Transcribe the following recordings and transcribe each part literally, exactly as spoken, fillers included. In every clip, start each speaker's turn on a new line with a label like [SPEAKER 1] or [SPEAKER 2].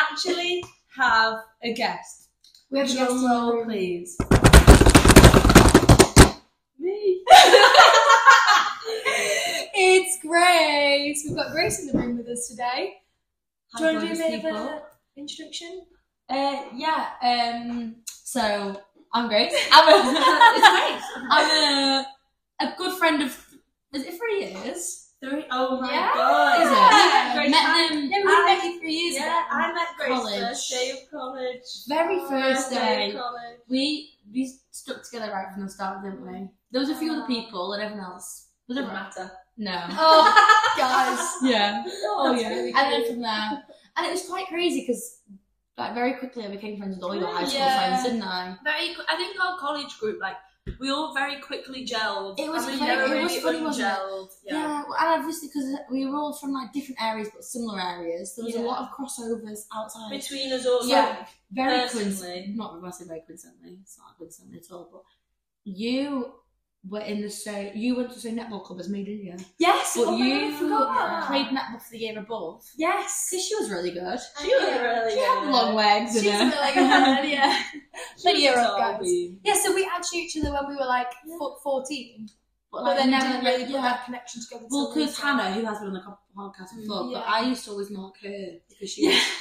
[SPEAKER 1] actually have a guest.
[SPEAKER 2] We have a guest
[SPEAKER 1] Drum
[SPEAKER 2] in the
[SPEAKER 1] roll,
[SPEAKER 2] room.
[SPEAKER 1] please. Me.
[SPEAKER 2] It's Grace. We've got Grace in the room with us today. Do you want to do a bit of an introduction?
[SPEAKER 3] Uh, yeah. Um. So I'm Grace. I'm a. It's Grace. I'm a a good friend of. Is it three years?
[SPEAKER 1] Three. Oh my
[SPEAKER 2] Yeah.
[SPEAKER 1] god.
[SPEAKER 3] Is it?
[SPEAKER 2] Yeah.
[SPEAKER 1] Grace,
[SPEAKER 3] Met
[SPEAKER 1] I-
[SPEAKER 3] them
[SPEAKER 2] Yeah, we
[SPEAKER 1] I-
[SPEAKER 2] met you three years
[SPEAKER 1] Yeah,
[SPEAKER 2] ago.
[SPEAKER 1] I met Grace
[SPEAKER 3] College.
[SPEAKER 1] first day of college.
[SPEAKER 3] very
[SPEAKER 2] Oh,
[SPEAKER 3] first
[SPEAKER 1] First
[SPEAKER 3] day.
[SPEAKER 1] of college.
[SPEAKER 3] We we stuck together right from the start, didn't we? There was a few other people and everyone else. Was it
[SPEAKER 1] Doesn't matter.
[SPEAKER 3] No.
[SPEAKER 2] Oh, guys.
[SPEAKER 3] Yeah.
[SPEAKER 2] Oh,
[SPEAKER 1] That's
[SPEAKER 2] yeah.
[SPEAKER 1] really
[SPEAKER 3] And then
[SPEAKER 1] cute.
[SPEAKER 3] from there, and it was quite crazy because like very quickly I became friends with all your high school
[SPEAKER 2] Yeah.
[SPEAKER 3] friends, didn't I?
[SPEAKER 1] Very, qu- I think our college group, like, we all very quickly gelled.
[SPEAKER 3] It was
[SPEAKER 1] and we
[SPEAKER 3] cra-
[SPEAKER 1] never
[SPEAKER 3] it
[SPEAKER 1] really
[SPEAKER 3] was funny, wasn't it?
[SPEAKER 1] ungelled.
[SPEAKER 3] Yeah,
[SPEAKER 1] Yeah.
[SPEAKER 3] well, and obviously because we were all from like different areas but similar areas, there was
[SPEAKER 2] Yeah.
[SPEAKER 3] a lot of crossovers outside.
[SPEAKER 1] Between us all,
[SPEAKER 3] Yeah.
[SPEAKER 1] like,
[SPEAKER 3] Very
[SPEAKER 1] personally.
[SPEAKER 3] coincidentally, not when I say very coincidentally, it's not coincidentally at all, but you were in the same, you went to the same netball club as me, didn't you?
[SPEAKER 2] Yes.
[SPEAKER 3] But
[SPEAKER 2] oh my God,
[SPEAKER 3] you
[SPEAKER 2] I forgot.
[SPEAKER 3] played netball for the year above.
[SPEAKER 2] Yes.
[SPEAKER 3] Because she was really good.
[SPEAKER 1] She was really
[SPEAKER 3] She had
[SPEAKER 1] good.
[SPEAKER 3] long legs
[SPEAKER 2] She's
[SPEAKER 3] and
[SPEAKER 2] really good, yeah.
[SPEAKER 1] She
[SPEAKER 2] But
[SPEAKER 1] was
[SPEAKER 2] you're
[SPEAKER 1] a
[SPEAKER 2] up,
[SPEAKER 1] tall
[SPEAKER 2] guys.
[SPEAKER 1] bean.
[SPEAKER 2] Yeah, so we actually knew each other when we were like fo- fourteen.
[SPEAKER 3] But,
[SPEAKER 2] But then
[SPEAKER 3] we
[SPEAKER 2] never
[SPEAKER 3] didn't
[SPEAKER 2] really put
[SPEAKER 3] yeah.
[SPEAKER 2] that connection together.
[SPEAKER 3] Well,
[SPEAKER 2] till
[SPEAKER 3] because
[SPEAKER 2] later.
[SPEAKER 3] Hannah, who has been on the co- podcast before, but
[SPEAKER 2] Yeah.
[SPEAKER 3] I used to always mark her because she was.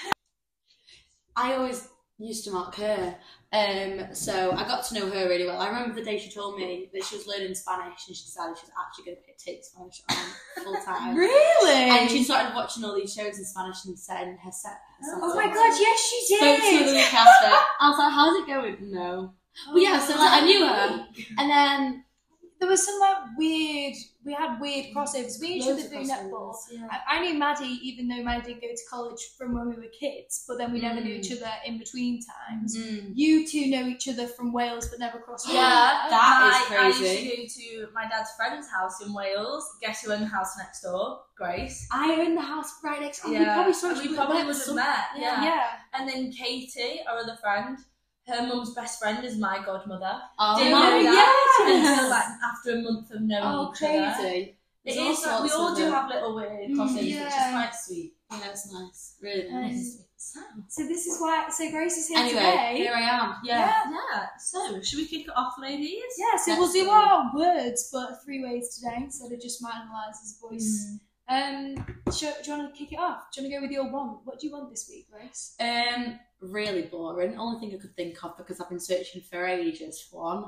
[SPEAKER 3] I always used to mark her. Um, so I got to know her really well. I remember the day she told me that she was learning Spanish and she decided she was actually going to take Spanish on full time.
[SPEAKER 2] Really?
[SPEAKER 3] And she started watching all these shows in Spanish and setting her set. Her
[SPEAKER 2] Oh my
[SPEAKER 3] sentences.
[SPEAKER 2] God! Yes, she
[SPEAKER 3] Spoke to
[SPEAKER 2] did.
[SPEAKER 3] the week after. I was like, how's it going? No. But yeah, so like I knew her. And then
[SPEAKER 2] There was some like weird. We had weird crossovers. We knew each other
[SPEAKER 3] loads of
[SPEAKER 2] through netball.
[SPEAKER 3] crossovers, yeah.
[SPEAKER 2] I, I knew Maddie, even though Maddie didn't go to college from when we were kids, but then we never knew
[SPEAKER 3] Mm.
[SPEAKER 2] each other in between times.
[SPEAKER 3] Mm.
[SPEAKER 2] You two know each other from Wales, but never crossed over.
[SPEAKER 1] Yeah,
[SPEAKER 3] That is
[SPEAKER 1] I, I
[SPEAKER 3] crazy.
[SPEAKER 1] used to go to my dad's friend's house in Wales. Guess who owned the house next door? Grace.
[SPEAKER 3] I own the house right next to.
[SPEAKER 1] Yeah,
[SPEAKER 3] We probably saw
[SPEAKER 1] and
[SPEAKER 3] each
[SPEAKER 1] we
[SPEAKER 3] other
[SPEAKER 1] probably
[SPEAKER 3] at
[SPEAKER 1] would have
[SPEAKER 3] some-
[SPEAKER 1] met.
[SPEAKER 2] Yeah.
[SPEAKER 1] Yeah. And then Katie, our other friend, her mum's best friend is my godmother.
[SPEAKER 3] Oh
[SPEAKER 1] Didn't
[SPEAKER 3] my
[SPEAKER 1] know that
[SPEAKER 3] yes.
[SPEAKER 1] until like after a month of knowing
[SPEAKER 3] Oh,
[SPEAKER 1] each other.
[SPEAKER 3] crazy.
[SPEAKER 1] It
[SPEAKER 3] There's
[SPEAKER 1] is.
[SPEAKER 3] all
[SPEAKER 1] We
[SPEAKER 3] sorts
[SPEAKER 1] all
[SPEAKER 3] of
[SPEAKER 1] do
[SPEAKER 3] them.
[SPEAKER 1] have little weird
[SPEAKER 2] Mm,
[SPEAKER 1] crossovers, which is
[SPEAKER 2] yeah.
[SPEAKER 1] quite sweet.
[SPEAKER 3] Yeah, it's nice. Really
[SPEAKER 2] Um,
[SPEAKER 3] nice.
[SPEAKER 2] So this is why. So Grace is here
[SPEAKER 3] Anyway,
[SPEAKER 2] today.
[SPEAKER 3] here I am.
[SPEAKER 1] Yeah. Yeah. So, should we kick it off, ladies?
[SPEAKER 2] Yeah, so
[SPEAKER 3] Let's
[SPEAKER 2] we'll do
[SPEAKER 3] do
[SPEAKER 2] our words, but three ways today instead of just Marginalise's voice. Um, sure, do you want to kick it off? Do you want to go with your want? What do you want this week, Grace?
[SPEAKER 3] Um, really boring. Only thing I could think of because I've been searching for ages for one.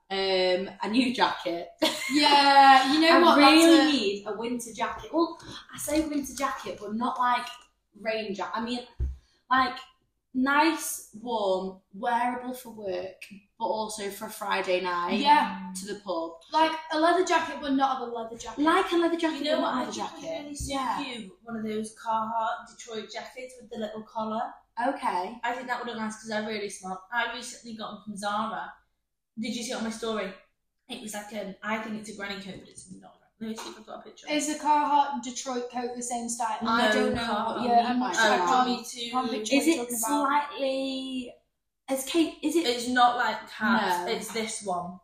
[SPEAKER 3] Um, a new jacket.
[SPEAKER 2] Yeah, you know
[SPEAKER 3] I
[SPEAKER 2] what?
[SPEAKER 3] really
[SPEAKER 2] that's a-
[SPEAKER 3] need a winter jacket. Well, I say winter jacket, but not like rain jacket. I mean, like nice, warm, wearable for work, but also for a Friday night
[SPEAKER 2] Yeah,
[SPEAKER 3] to the pub.
[SPEAKER 2] like a leather jacket, but not of a leather jacket.
[SPEAKER 3] Like a leather jacket,
[SPEAKER 1] You know
[SPEAKER 3] but
[SPEAKER 1] what?
[SPEAKER 3] not
[SPEAKER 1] I
[SPEAKER 3] a leather
[SPEAKER 1] think would
[SPEAKER 3] jacket.
[SPEAKER 1] really suit
[SPEAKER 3] Yeah.
[SPEAKER 1] you one of those Carhartt Detroit jackets with the little collar.
[SPEAKER 3] Okay.
[SPEAKER 1] I think that would look nice because they're really smart. I recently got them from Zara. Did you see it on my story? It was like an, I think it's a granny coat, but it's not. Let me see if I've got a picture.
[SPEAKER 2] Is the Carhartt Detroit coat the same style?
[SPEAKER 3] I
[SPEAKER 1] No,
[SPEAKER 3] don't know.
[SPEAKER 1] Carhartt.
[SPEAKER 3] what you
[SPEAKER 2] Yeah,
[SPEAKER 3] mean
[SPEAKER 2] I'm
[SPEAKER 3] by
[SPEAKER 2] not
[SPEAKER 1] Uh,
[SPEAKER 2] sure.
[SPEAKER 1] do you
[SPEAKER 3] that.
[SPEAKER 1] want
[SPEAKER 2] can't-
[SPEAKER 1] me to?
[SPEAKER 2] can't picture
[SPEAKER 3] Is
[SPEAKER 2] what
[SPEAKER 3] it
[SPEAKER 2] you're talking about.
[SPEAKER 3] slightly? Is Kate? Is it?
[SPEAKER 1] It's not like hats.
[SPEAKER 3] No.
[SPEAKER 1] It's this one.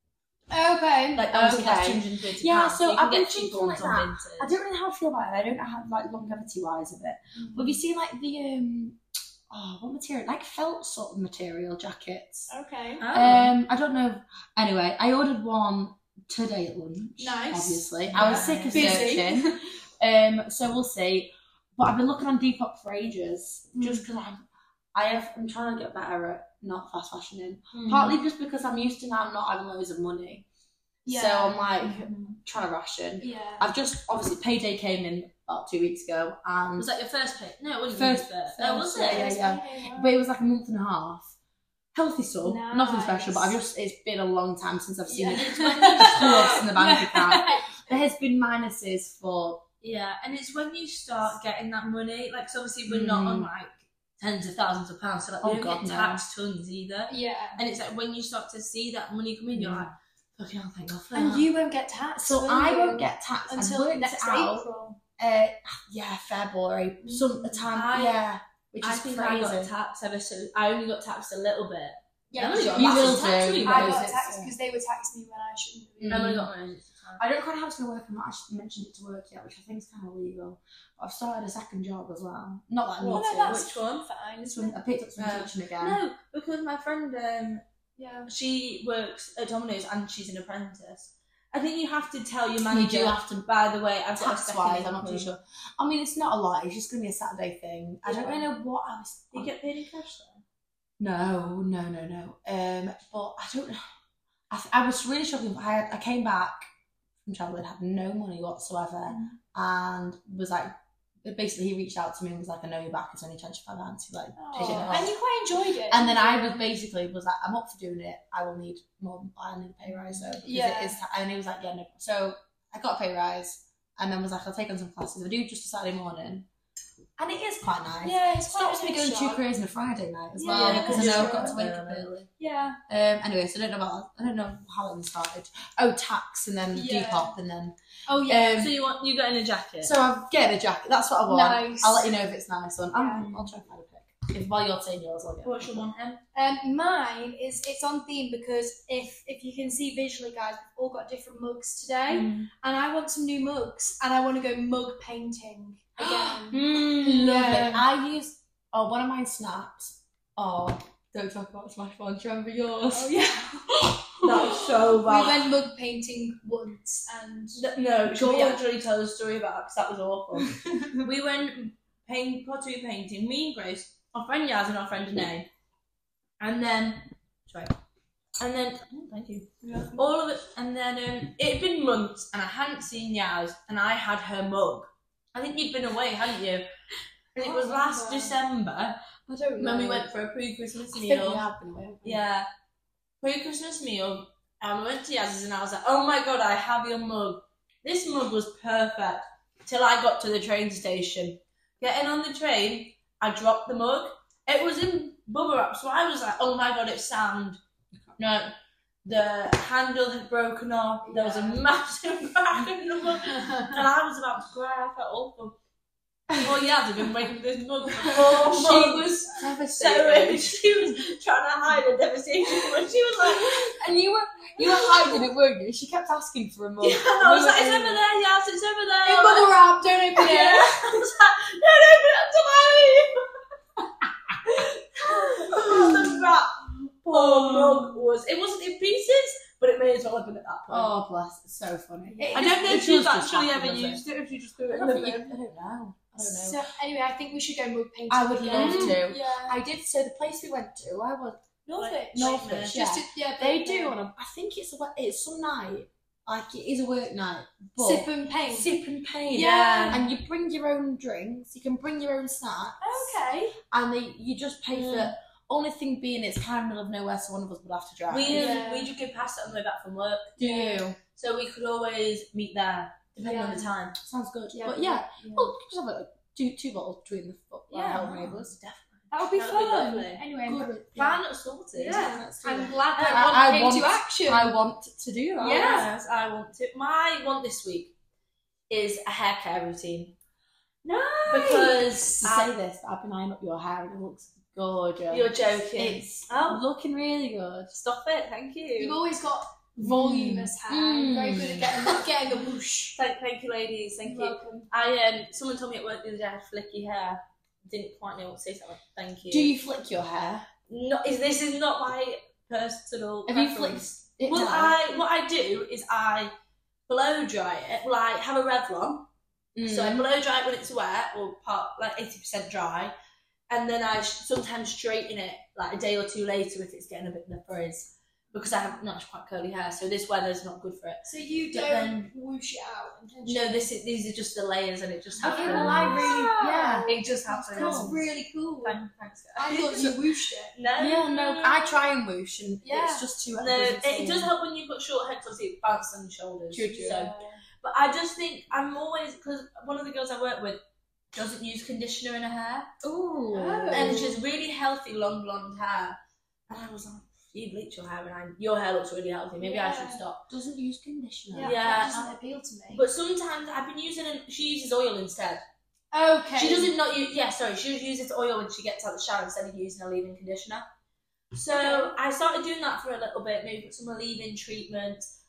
[SPEAKER 2] Okay.
[SPEAKER 1] Like obviously that's
[SPEAKER 3] Okay.
[SPEAKER 1] two hundred and thirty
[SPEAKER 3] Yeah,
[SPEAKER 1] pounds.
[SPEAKER 3] so
[SPEAKER 1] you can
[SPEAKER 3] I've been
[SPEAKER 1] get cheaper
[SPEAKER 3] thinking
[SPEAKER 1] ones
[SPEAKER 3] like
[SPEAKER 1] on
[SPEAKER 3] that.
[SPEAKER 1] Vinted.
[SPEAKER 3] I don't really know how I feel about it. I don't know how like longevity wise of it. But have you seen like the um? Oh, what material? Like felt sort of material jackets.
[SPEAKER 2] Okay.
[SPEAKER 1] Oh.
[SPEAKER 3] Um, I don't know. Anyway, I ordered one today at lunch.
[SPEAKER 2] Nice.
[SPEAKER 3] Obviously, I was sick of
[SPEAKER 2] Busy.
[SPEAKER 3] searching. um, so we'll see. But I've been looking on Depop for ages, just because I'm, I have, I'm trying to get better at not fast fashioning.
[SPEAKER 1] Mm.
[SPEAKER 3] Partly just because I'm used to now not having loads of money.
[SPEAKER 2] Yeah.
[SPEAKER 3] So I'm like
[SPEAKER 1] Mhm.
[SPEAKER 3] trying to ration.
[SPEAKER 2] Yeah.
[SPEAKER 3] I've just obviously payday came in about two weeks ago, and
[SPEAKER 1] Was that your first pick? No, it wasn't
[SPEAKER 3] First-
[SPEAKER 1] your first.
[SPEAKER 3] first,
[SPEAKER 1] Oh, was it?
[SPEAKER 3] yeah, yeah, yeah. But it was like a month and a half. Healthy sum, nothing special, but I've just it's been a long time since I've seen
[SPEAKER 2] Yeah.
[SPEAKER 3] it
[SPEAKER 1] It's when you
[SPEAKER 3] plus in the
[SPEAKER 1] start,
[SPEAKER 3] bank account. There has been minuses for
[SPEAKER 1] yeah, and it's when you start getting that money. Like, so obviously we're not on
[SPEAKER 3] Mm.
[SPEAKER 1] like tens of thousands of pounds, so like we
[SPEAKER 3] Oh,
[SPEAKER 1] don't
[SPEAKER 3] God,
[SPEAKER 1] get
[SPEAKER 3] no.
[SPEAKER 1] taxed tons either.
[SPEAKER 2] Yeah.
[SPEAKER 1] And it's like when you start to see that money come in, you're
[SPEAKER 3] Mm.
[SPEAKER 1] like, fucking hell, thank God for
[SPEAKER 2] And
[SPEAKER 1] that.
[SPEAKER 2] you won't get taxed.
[SPEAKER 3] so
[SPEAKER 2] will
[SPEAKER 3] I
[SPEAKER 2] you?
[SPEAKER 3] won't get taxed
[SPEAKER 2] until
[SPEAKER 3] I've worked
[SPEAKER 2] next
[SPEAKER 3] it out.
[SPEAKER 2] April.
[SPEAKER 3] Uh, yeah, February, some time,
[SPEAKER 1] I-
[SPEAKER 3] yeah, which
[SPEAKER 1] I
[SPEAKER 3] is
[SPEAKER 1] think
[SPEAKER 3] crazy.
[SPEAKER 1] I got taxed ever so. I only got taxed a little bit.
[SPEAKER 2] Yeah,
[SPEAKER 1] Emily got
[SPEAKER 3] You
[SPEAKER 1] massive
[SPEAKER 3] will
[SPEAKER 1] tax
[SPEAKER 3] do,
[SPEAKER 1] rebate.
[SPEAKER 2] I
[SPEAKER 3] because
[SPEAKER 2] got
[SPEAKER 3] it's,
[SPEAKER 2] taxed
[SPEAKER 3] uh,
[SPEAKER 2] because they were taxing me when I shouldn't have been.
[SPEAKER 3] Mm.
[SPEAKER 1] Emily got mine time.
[SPEAKER 3] I don't quite know how it's going to work. I'm not actually mentioned it to work yet, which I think is kind of illegal. But I've started a second job as well. Not that I need
[SPEAKER 2] Well, no,
[SPEAKER 3] to.
[SPEAKER 2] that's
[SPEAKER 1] Which one?
[SPEAKER 2] fine.
[SPEAKER 3] This
[SPEAKER 2] Isn't
[SPEAKER 3] one,
[SPEAKER 2] it?
[SPEAKER 3] I picked up some
[SPEAKER 1] Uh,
[SPEAKER 3] teaching again.
[SPEAKER 1] No, because my friend, um,
[SPEAKER 2] Yeah.
[SPEAKER 1] she works at Domino's and she's an apprentice. I think you have to tell your manager.
[SPEAKER 3] You do have to.
[SPEAKER 1] By the way, I've got a
[SPEAKER 3] Tax
[SPEAKER 1] second
[SPEAKER 3] wise, I'm not too
[SPEAKER 1] income.
[SPEAKER 3] sure. I mean, it's not a lot. It's just going to be a Saturday thing. I don't
[SPEAKER 1] Yeah.
[SPEAKER 3] really know what I was.
[SPEAKER 1] Do you get paid in cash though?
[SPEAKER 3] No, no, no, no. Um, but I don't know. I, I was really struggling. I had, I came back from travelling, had no money whatsoever,
[SPEAKER 1] Mm.
[SPEAKER 3] and was like, basically, he reached out to me and was like, "I know you're back. It's only twenty-five pounds. Like, take it
[SPEAKER 2] Oh,
[SPEAKER 3] off."
[SPEAKER 2] and you quite enjoyed it.
[SPEAKER 3] And then
[SPEAKER 2] didn't
[SPEAKER 3] I
[SPEAKER 2] you?
[SPEAKER 3] was basically was like, I'm up for doing it. I will need more. I need a pay rise. So because
[SPEAKER 2] Yeah.
[SPEAKER 3] it is. And he was like, yeah, no. So I got a pay rise, and then was like, I'll take on some classes. I do just a Saturday morning, and it is quite nice.
[SPEAKER 2] Yeah, it's quite
[SPEAKER 3] Stops me
[SPEAKER 2] a
[SPEAKER 3] going
[SPEAKER 2] nice
[SPEAKER 3] too
[SPEAKER 2] job.
[SPEAKER 3] crazy on a Friday night as
[SPEAKER 2] Yeah,
[SPEAKER 3] well because I know I've got
[SPEAKER 2] that's
[SPEAKER 3] to wake
[SPEAKER 1] true.
[SPEAKER 3] up early.
[SPEAKER 2] Yeah.
[SPEAKER 3] Um. Anyway, so I don't know about. I don't know how it started. Oh, tax and then
[SPEAKER 2] Yeah.
[SPEAKER 3] Depop and then.
[SPEAKER 2] Oh yeah.
[SPEAKER 3] Um,
[SPEAKER 1] So you want you got in a jacket?
[SPEAKER 3] So I'm getting a jacket. That's what I want.
[SPEAKER 2] Nice.
[SPEAKER 3] I'll let you know if it's nice one. I'm,
[SPEAKER 2] Yeah.
[SPEAKER 3] I'll try and find a pic. If while you're saying yours, I'll get.
[SPEAKER 1] What's your one, Em?
[SPEAKER 2] Um, mine is it's on theme because if if you can see visually, guys, we've all got different mugs today,
[SPEAKER 1] Mm.
[SPEAKER 2] and I want some new mugs, and I want to go mug painting again.
[SPEAKER 1] Mm.
[SPEAKER 3] Love
[SPEAKER 2] Yeah.
[SPEAKER 3] it. I use oh one of mine snaps. Oh, don't talk about Smash One. Do you remember yours?
[SPEAKER 2] Oh yeah.
[SPEAKER 1] That's so
[SPEAKER 2] We
[SPEAKER 1] bad.
[SPEAKER 2] went mug painting once, and
[SPEAKER 1] No, should we
[SPEAKER 2] Go on.
[SPEAKER 1] actually tell the story about because that was awful. We went paint pottery painting. Me and Grace, our friend Yaz and our friend Danae, and then sorry, and then oh, thank you. All of it, and then um, it had been months, and I hadn't seen Yaz, and I had her mug. I think you'd been away, hadn't you? And it was last
[SPEAKER 2] remember.
[SPEAKER 1] December
[SPEAKER 2] I don't know.
[SPEAKER 1] when we went for a pre-Christmas
[SPEAKER 3] I think we
[SPEAKER 1] meal.
[SPEAKER 3] have been away. haven't we?
[SPEAKER 1] Yeah, pre-Christmas meal, and we went to Yaz's, and I was like, "Oh my god, I have your mug." This mug was perfect till I got to the train station. Getting on the train, I dropped the mug. It was in bubble wrap, so I was like, "Oh my god, it's sound." No, the handle had broken off. There was a
[SPEAKER 2] Yeah.
[SPEAKER 1] massive crack in the mug, and I was about to cry. I felt awful. Oh yeah, I've been waiting for this mug for four months.
[SPEAKER 3] She was
[SPEAKER 1] So
[SPEAKER 3] devastated.
[SPEAKER 1] she was trying to hide her devastation when she was like,
[SPEAKER 3] And you were you were hiding it, weren't you? She kept asking for a mug.
[SPEAKER 1] yeah, I was like, it's over there, yes, it's over there.
[SPEAKER 3] In bubble wrap, don't open
[SPEAKER 1] Yeah,
[SPEAKER 3] it.
[SPEAKER 1] I was like, don't open it until I leave. Oh, the wrap. Poor mug was, it wasn't in pieces, but it may as well have been at that point.
[SPEAKER 3] Oh bless, it's so funny.
[SPEAKER 2] It
[SPEAKER 1] I don't know
[SPEAKER 3] It
[SPEAKER 1] if she's
[SPEAKER 3] does just
[SPEAKER 1] actually
[SPEAKER 3] happen,
[SPEAKER 1] ever
[SPEAKER 3] doesn't
[SPEAKER 1] used it, if she just threw
[SPEAKER 3] I
[SPEAKER 1] it
[SPEAKER 3] don't
[SPEAKER 1] in the
[SPEAKER 3] know. I
[SPEAKER 1] bin.
[SPEAKER 3] don't know. I don't know.
[SPEAKER 2] So anyway, I think we should go mug painting.
[SPEAKER 3] I would
[SPEAKER 2] again.
[SPEAKER 3] love to.
[SPEAKER 2] Yeah.
[SPEAKER 3] I did. So the place we went to, I was
[SPEAKER 2] Northwich.
[SPEAKER 3] Northwich.
[SPEAKER 2] Just
[SPEAKER 3] Yeah.
[SPEAKER 2] to, yeah,
[SPEAKER 3] They
[SPEAKER 2] the-
[SPEAKER 3] do on a. I think it's a. It's some night. Like it is a work night. But
[SPEAKER 2] sip and paint.
[SPEAKER 3] sip and paint.
[SPEAKER 2] Yeah.
[SPEAKER 3] And you bring your own drinks. You can bring your own snacks.
[SPEAKER 2] Okay.
[SPEAKER 3] And they, you just pay for.
[SPEAKER 1] Mm.
[SPEAKER 3] Only thing being, it's kind of middle of nowhere, so one of us would have to drive.
[SPEAKER 1] We, um,
[SPEAKER 2] Yeah.
[SPEAKER 1] we just go past it on the way back from work,
[SPEAKER 3] do you?
[SPEAKER 1] so we could always meet there, depending on
[SPEAKER 2] Yeah.
[SPEAKER 1] the time.
[SPEAKER 3] Sounds good.
[SPEAKER 2] Yeah,
[SPEAKER 3] but
[SPEAKER 2] we-
[SPEAKER 3] yeah,
[SPEAKER 2] yeah.
[SPEAKER 3] well, just have like two two bottles between the foot.
[SPEAKER 2] Yeah.
[SPEAKER 3] Help neighbours.
[SPEAKER 1] Definitely.
[SPEAKER 2] That would be
[SPEAKER 1] That would be
[SPEAKER 2] fun.
[SPEAKER 1] lovely.
[SPEAKER 2] Anyway,
[SPEAKER 3] Good.
[SPEAKER 1] Plan not sorted.
[SPEAKER 2] Yeah.
[SPEAKER 3] let's do
[SPEAKER 2] I'm
[SPEAKER 3] it.
[SPEAKER 2] glad that
[SPEAKER 1] I-
[SPEAKER 2] one
[SPEAKER 3] I
[SPEAKER 2] came
[SPEAKER 3] want-
[SPEAKER 2] to action.
[SPEAKER 3] I want to do that.
[SPEAKER 1] Yes, I want to. My want this week is a hair care routine.
[SPEAKER 2] Nice.
[SPEAKER 1] Because
[SPEAKER 3] To
[SPEAKER 1] I-
[SPEAKER 3] say this, I've been eyeing up your hair and it looks gorgeous.
[SPEAKER 1] you're joking.
[SPEAKER 3] It's
[SPEAKER 1] Oh.
[SPEAKER 3] looking really good.
[SPEAKER 1] Stop it, thank
[SPEAKER 2] You've
[SPEAKER 1] you.
[SPEAKER 2] always got voluminous hair.
[SPEAKER 3] Mm.
[SPEAKER 2] Very good at getting getting the whoosh.
[SPEAKER 1] Thank, thank you, ladies. Thank
[SPEAKER 2] You're
[SPEAKER 1] you.
[SPEAKER 2] welcome.
[SPEAKER 1] I um, someone told me at work the other day I had flicky hair. Didn't quite know what to say. So I went, thank you.
[SPEAKER 3] Do you flick your hair?
[SPEAKER 1] No, is this is not my personal.
[SPEAKER 3] Have you
[SPEAKER 1] preference.
[SPEAKER 3] flicked it
[SPEAKER 1] Well,
[SPEAKER 3] down?
[SPEAKER 1] I what I do is I blow dry it. Well, I have a Revlon, so I
[SPEAKER 3] Mm.
[SPEAKER 1] blow dry it when it's wet or part like eighty percent dry, and then I sh- sometimes straighten it like a day or two later if it's getting a bit of a frizz because I have not quite curly hair, so this weather's not good for it.
[SPEAKER 2] So you
[SPEAKER 1] But
[SPEAKER 2] don't
[SPEAKER 1] then-
[SPEAKER 2] whoosh it out intentionally.
[SPEAKER 1] No, this is, these are just the layers, and it just
[SPEAKER 3] Okay,
[SPEAKER 1] happens.
[SPEAKER 3] well, I really, yeah.
[SPEAKER 1] It just
[SPEAKER 2] That's,
[SPEAKER 1] happens.
[SPEAKER 2] that's really cool.
[SPEAKER 1] Thank- Thanks,
[SPEAKER 2] I
[SPEAKER 1] guys.
[SPEAKER 2] thought you whooshed it.
[SPEAKER 1] No,
[SPEAKER 3] Yeah, no, I try and whoosh and
[SPEAKER 2] Yeah.
[SPEAKER 3] it's just too.
[SPEAKER 1] No, it, it does help when you've got short hair because it bounces on your shoulders.
[SPEAKER 3] True, true.
[SPEAKER 1] So, but I just think I'm always because one of the girls I work with doesn't use conditioner in her hair,
[SPEAKER 3] Ooh.
[SPEAKER 2] Oh.
[SPEAKER 1] and she has really healthy long blonde hair. And I was like, you bleach your hair, and I, your hair looks really healthy. Maybe I should
[SPEAKER 2] Yeah.
[SPEAKER 1] stop.
[SPEAKER 3] Doesn't use conditioner.
[SPEAKER 2] Yeah,
[SPEAKER 1] Yeah.
[SPEAKER 2] that doesn't appeal to me.
[SPEAKER 1] But sometimes I've been using it. She uses oil instead.
[SPEAKER 2] Okay.
[SPEAKER 1] She doesn't not use. Yeah, sorry. She uses oil when she gets out of the shower instead of using a leave-in conditioner. So
[SPEAKER 2] Okay.
[SPEAKER 1] I started doing that for a little bit. Maybe put some leave-in treatment.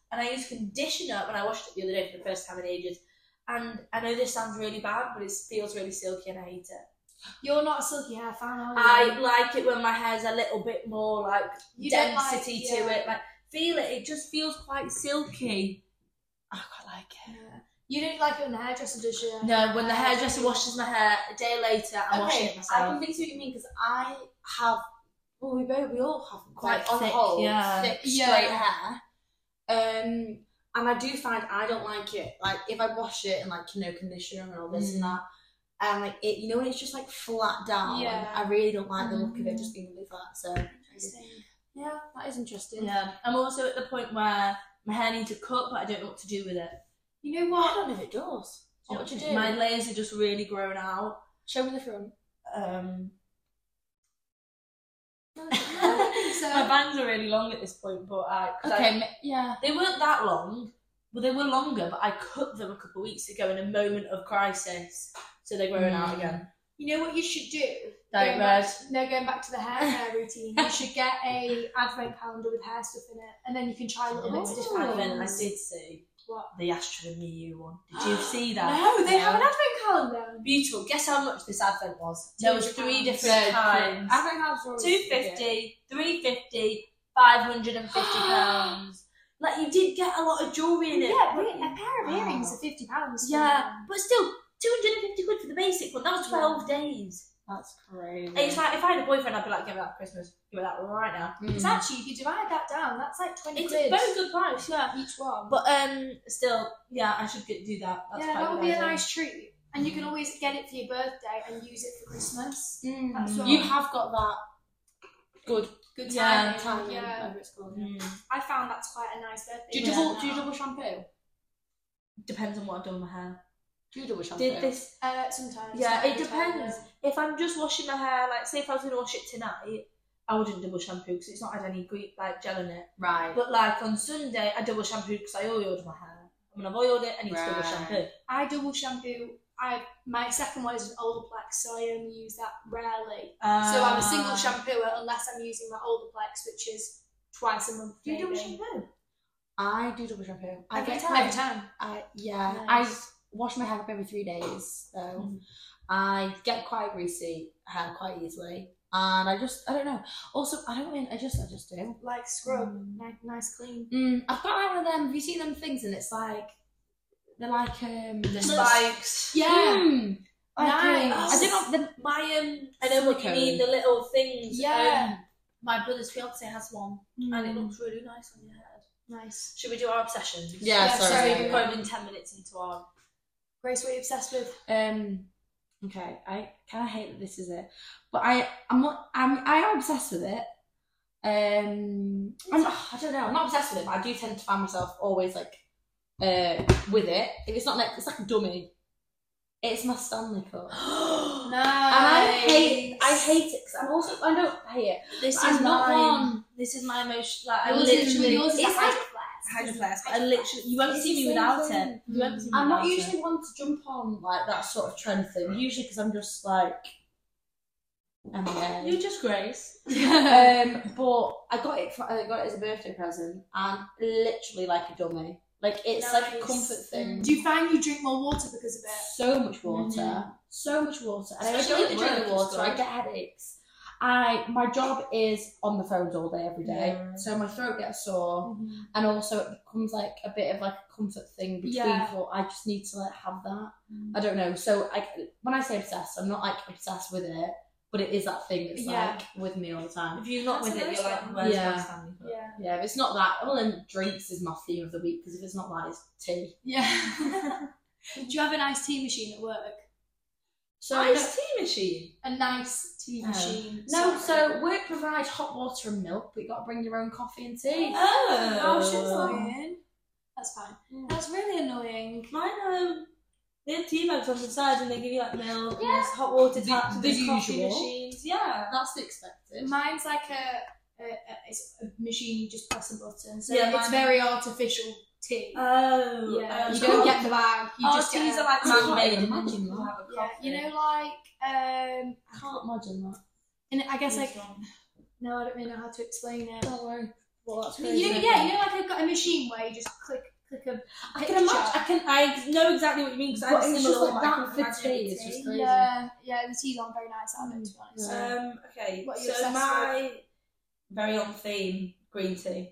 [SPEAKER 1] and I use conditioner when I washed it the other day for the first time in ages. And I know this sounds really bad, but it feels really silky and I hate it.
[SPEAKER 2] You're not a silky hair fan, are you?
[SPEAKER 1] I like it when my hair's a little bit more like
[SPEAKER 2] You don't
[SPEAKER 1] density
[SPEAKER 2] like-
[SPEAKER 1] to
[SPEAKER 2] yeah.
[SPEAKER 1] it. Like feel it, it just feels quite silky. I quite like it.
[SPEAKER 2] Yeah. You don't like it when the hairdresser does your
[SPEAKER 1] No, when the hairdresser washes my hair a day later, I'm washing it
[SPEAKER 3] I
[SPEAKER 1] myself.
[SPEAKER 3] can think what you mean because I have. Well, we both we all have quite,
[SPEAKER 1] Quite
[SPEAKER 3] on the
[SPEAKER 1] thick,
[SPEAKER 3] whole
[SPEAKER 1] yeah.
[SPEAKER 3] thick
[SPEAKER 2] Yeah.
[SPEAKER 3] straight hair. Um, and I do find I don't like it. Like if I wash it and like you know conditioner and all this
[SPEAKER 1] Mm.
[SPEAKER 3] and that, and like it, you know when it's just like flat down.
[SPEAKER 2] Yeah.
[SPEAKER 3] I really don't like the look of
[SPEAKER 1] Mm.
[SPEAKER 3] it just being really flat. So
[SPEAKER 2] Interesting.
[SPEAKER 3] yeah, that is interesting.
[SPEAKER 1] Yeah, I'm also at the point where my hair needs to cut, but I don't know what to do with it.
[SPEAKER 2] You know
[SPEAKER 3] I
[SPEAKER 2] what?
[SPEAKER 3] don't know if it does. What would you do?
[SPEAKER 1] My layers are just really grown out.
[SPEAKER 3] Show me the front.
[SPEAKER 1] Um,
[SPEAKER 2] So
[SPEAKER 1] my bangs are really long at this point, but I, 'cause I-
[SPEAKER 3] Okay, ma- yeah.
[SPEAKER 1] they weren't that long. Well, they were longer, but I cut them a couple of weeks ago in a moment of crisis, so they're growing out
[SPEAKER 3] Mm.
[SPEAKER 1] again.
[SPEAKER 2] you know what you should do?
[SPEAKER 1] Like
[SPEAKER 2] Going
[SPEAKER 1] red.
[SPEAKER 2] back, no, going back to the hair care routine. You should get a advent calendar with hair stuff in it, and then you can try little bits of
[SPEAKER 1] Which
[SPEAKER 2] different
[SPEAKER 1] advent I
[SPEAKER 2] things.
[SPEAKER 1] did see
[SPEAKER 2] What?
[SPEAKER 1] the Astra and Miu one. Did you see that?
[SPEAKER 2] No, they have an advent calendar.
[SPEAKER 1] Beautiful. Guess how much this advent was? There was three
[SPEAKER 2] £two hundred
[SPEAKER 1] different kinds.
[SPEAKER 3] I think that's always
[SPEAKER 1] two fifty, three fifty, five hundred and fifty pounds. Like you did get a lot of jewellery in it.
[SPEAKER 2] Yeah,
[SPEAKER 1] but-
[SPEAKER 2] but a pair of
[SPEAKER 3] Wow.
[SPEAKER 2] earrings are fifty pounds.
[SPEAKER 1] yeah, but still, two hundred and fifty quid for the basic one. That was twelve days.
[SPEAKER 3] That's crazy.
[SPEAKER 1] It's like if I had a boyfriend, I'd be like, give it that for Christmas. Give it that right now.
[SPEAKER 3] Mm.
[SPEAKER 2] It's actually, if you divide that down, that's like twenty
[SPEAKER 1] It's
[SPEAKER 2] quid
[SPEAKER 1] a very good price, yeah.
[SPEAKER 2] each one.
[SPEAKER 1] But um, still, yeah, I should get, do that. That's
[SPEAKER 2] yeah,
[SPEAKER 1] quite
[SPEAKER 2] that would
[SPEAKER 1] good
[SPEAKER 2] be a
[SPEAKER 1] idea.
[SPEAKER 2] nice treat. And you can always get it for your birthday and use it for Christmas.
[SPEAKER 3] Mm.
[SPEAKER 2] That's what-
[SPEAKER 3] You have got that good
[SPEAKER 2] Good
[SPEAKER 1] Yeah,
[SPEAKER 2] timing.
[SPEAKER 3] timing.
[SPEAKER 2] Yeah.
[SPEAKER 3] Whatever it's called.
[SPEAKER 1] Mm.
[SPEAKER 2] I found that's quite a nice birthday.
[SPEAKER 3] Do you
[SPEAKER 1] Yeah.
[SPEAKER 3] double?
[SPEAKER 2] present
[SPEAKER 3] Do you
[SPEAKER 2] now.
[SPEAKER 3] double shampoo?
[SPEAKER 1] Depends on what I've done with my hair.
[SPEAKER 3] Do you double shampoo?
[SPEAKER 1] Did this?
[SPEAKER 2] Uh, sometimes.
[SPEAKER 1] Yeah,
[SPEAKER 2] not
[SPEAKER 1] it
[SPEAKER 2] every time,
[SPEAKER 1] depends.
[SPEAKER 2] though.
[SPEAKER 1] If I'm just washing my hair, like say if I was going to wash it tonight, I wouldn't double shampoo because it's not had any gre- like gel in it.
[SPEAKER 3] Right.
[SPEAKER 1] But like on Sunday, I double shampoo because I oiled my hair. When I've oiled it, I need to double
[SPEAKER 3] Right.
[SPEAKER 1] shampoo.
[SPEAKER 2] I double shampoo. I my second one is an Olaplex, so I only use that rarely. so I'm a single
[SPEAKER 1] Ah.
[SPEAKER 2] shampooer unless I'm using my Olaplex, which is twice a month.
[SPEAKER 1] Do you double
[SPEAKER 2] maybe.
[SPEAKER 1] shampoo?
[SPEAKER 3] I do double shampoo. I
[SPEAKER 1] Every
[SPEAKER 3] get
[SPEAKER 1] time?
[SPEAKER 2] Every time.
[SPEAKER 3] I yeah.
[SPEAKER 1] Nice.
[SPEAKER 3] I wash my hair up every three days, so
[SPEAKER 1] Mm.
[SPEAKER 3] I get quite greasy hair quite easily, and I just I don't know. Also, I don't mean I just I just do.
[SPEAKER 2] Like scrub,
[SPEAKER 1] Mm.
[SPEAKER 2] nice, nice clean.
[SPEAKER 3] Mm, I've got like one of them. Have you seen them things? And it's like they're like um
[SPEAKER 1] The
[SPEAKER 3] little-
[SPEAKER 1] spikes.
[SPEAKER 2] Yeah.
[SPEAKER 3] Mm, like, um,
[SPEAKER 2] Nice.
[SPEAKER 3] I don't know the
[SPEAKER 1] My um, I know what you mean. The little things.
[SPEAKER 2] Yeah.
[SPEAKER 1] Um, my brother's fiance has one, and it looks really nice on your head.
[SPEAKER 2] Nice.
[SPEAKER 1] Should we do our obsessions?
[SPEAKER 3] Yeah,
[SPEAKER 2] Yeah,
[SPEAKER 3] sorry.
[SPEAKER 2] sorry,
[SPEAKER 3] yeah,
[SPEAKER 1] We're
[SPEAKER 3] yeah.
[SPEAKER 1] probably been ten minutes into our.
[SPEAKER 2] Grace, what are you obsessed with?
[SPEAKER 3] Um, okay, I kind of hate that this is it, but I I'm not I'm I am obsessed with it. Um, I'm not, I don't know. I'm not obsessed with it, but I do tend to find myself always like uh with it. If it's not like it's like a dummy. It's my Stanley Cup.
[SPEAKER 2] Nice.
[SPEAKER 3] And I hate, I hate it because I'm also, I don't hate it.
[SPEAKER 1] This
[SPEAKER 3] But
[SPEAKER 1] is
[SPEAKER 3] I'm not
[SPEAKER 1] mine.
[SPEAKER 3] one.
[SPEAKER 1] This is my emotion. Like I
[SPEAKER 2] Yours is-
[SPEAKER 1] literally.
[SPEAKER 2] yours is
[SPEAKER 1] it's
[SPEAKER 2] a
[SPEAKER 1] like
[SPEAKER 2] Hydroflask.
[SPEAKER 1] Hydroflask. I literally. You won't
[SPEAKER 3] It's
[SPEAKER 1] see
[SPEAKER 3] the
[SPEAKER 1] me
[SPEAKER 3] same
[SPEAKER 1] without
[SPEAKER 3] thing.
[SPEAKER 1] it. You won't see me
[SPEAKER 3] I'm not
[SPEAKER 1] without
[SPEAKER 3] usually
[SPEAKER 1] it.
[SPEAKER 3] one to jump on like that sort of trend thing. Usually because I'm just like, I'm gay.
[SPEAKER 1] You're just Grace.
[SPEAKER 3] um, but I got it. For, I got it as a birthday present, and literally like a dummy. Like it's like a
[SPEAKER 2] Nice.
[SPEAKER 3] comfort thing.
[SPEAKER 2] Do you find you drink more water because of it?
[SPEAKER 3] So much water,
[SPEAKER 1] Mhm.
[SPEAKER 3] so much water, and I
[SPEAKER 1] Especially
[SPEAKER 3] don't
[SPEAKER 1] at
[SPEAKER 3] drink
[SPEAKER 1] work,
[SPEAKER 3] the
[SPEAKER 1] it's
[SPEAKER 3] water. I
[SPEAKER 1] good.
[SPEAKER 3] get headaches. I my job is on the phones all day, every day,
[SPEAKER 1] Yeah.
[SPEAKER 3] so my throat gets sore, and also it becomes like a bit of like a comfort thing between.
[SPEAKER 2] Yeah.
[SPEAKER 3] For I just need to like have that.
[SPEAKER 1] Mm.
[SPEAKER 3] I don't know. So I when I say obsessed, I'm not like obsessed with it, but it is that thing that's
[SPEAKER 2] Yeah.
[SPEAKER 3] like with me all the time.
[SPEAKER 1] If you're not
[SPEAKER 2] That's
[SPEAKER 1] with
[SPEAKER 2] a
[SPEAKER 1] it,
[SPEAKER 2] nice
[SPEAKER 1] you're like,
[SPEAKER 2] one.
[SPEAKER 1] where's
[SPEAKER 3] Yeah.
[SPEAKER 1] my Stanley Cup?
[SPEAKER 2] Yeah.
[SPEAKER 3] Yeah, if it's not that, well then drinks is my theme of the week because if it's not that, it's tea.
[SPEAKER 2] Yeah. Do you have an iced tea machine at work?
[SPEAKER 3] So
[SPEAKER 1] Nice tea machine.
[SPEAKER 2] A nice tea
[SPEAKER 1] Oh.
[SPEAKER 2] machine.
[SPEAKER 3] no,
[SPEAKER 2] Sorry.
[SPEAKER 3] so work provides hot water and milk, but you got to bring your own coffee and tea.
[SPEAKER 1] Oh.
[SPEAKER 2] Oh, she's annoying. That's fine.
[SPEAKER 3] Yeah.
[SPEAKER 2] That's really annoying.
[SPEAKER 1] Mine um, they have tea bags on the side and they give you like milk. and
[SPEAKER 3] Yeah.
[SPEAKER 1] There's hot water
[SPEAKER 3] The-
[SPEAKER 1] taps.
[SPEAKER 3] the
[SPEAKER 1] There's coffee
[SPEAKER 3] usual.
[SPEAKER 1] machines. Yeah.
[SPEAKER 3] That's the expected.
[SPEAKER 2] Mine's like a, a, a it's a machine you just press a button. So
[SPEAKER 1] Yeah,
[SPEAKER 2] it's
[SPEAKER 1] mine-
[SPEAKER 2] very artificial tea.
[SPEAKER 1] Oh.
[SPEAKER 2] yeah,
[SPEAKER 1] um,
[SPEAKER 2] you don't get the bag. You
[SPEAKER 1] Our
[SPEAKER 2] just get
[SPEAKER 1] teas
[SPEAKER 2] a-
[SPEAKER 1] are like
[SPEAKER 3] I can't
[SPEAKER 1] man-made.
[SPEAKER 3] even
[SPEAKER 1] and then
[SPEAKER 3] imagine
[SPEAKER 1] you
[SPEAKER 3] that.
[SPEAKER 1] have a
[SPEAKER 2] yeah,
[SPEAKER 1] coffee.
[SPEAKER 2] you know, like um,
[SPEAKER 3] I can't imagine that.
[SPEAKER 2] and I guess like
[SPEAKER 1] Which one?
[SPEAKER 2] no, I don't really know how to explain it.
[SPEAKER 3] Don't worry. Well, that's
[SPEAKER 2] You
[SPEAKER 3] crazy.
[SPEAKER 2] know, yeah, you know, like I've got a machine where you just click, click a
[SPEAKER 1] I
[SPEAKER 2] picture.
[SPEAKER 1] can imagine. I can. I know exactly what you mean because
[SPEAKER 3] But
[SPEAKER 1] I'm
[SPEAKER 3] it's
[SPEAKER 1] similar.
[SPEAKER 3] just like
[SPEAKER 1] one,
[SPEAKER 3] that
[SPEAKER 1] I can
[SPEAKER 3] for
[SPEAKER 1] imagine
[SPEAKER 3] tea,
[SPEAKER 1] it
[SPEAKER 3] it's
[SPEAKER 1] with
[SPEAKER 3] just
[SPEAKER 1] tea.
[SPEAKER 3] crazy.
[SPEAKER 2] Yeah, yeah, the tea's on very nice out of it, to be honest.
[SPEAKER 3] Yeah.
[SPEAKER 1] Um. Okay.
[SPEAKER 2] What are you
[SPEAKER 1] So
[SPEAKER 2] obsessed
[SPEAKER 1] my very on theme green tea.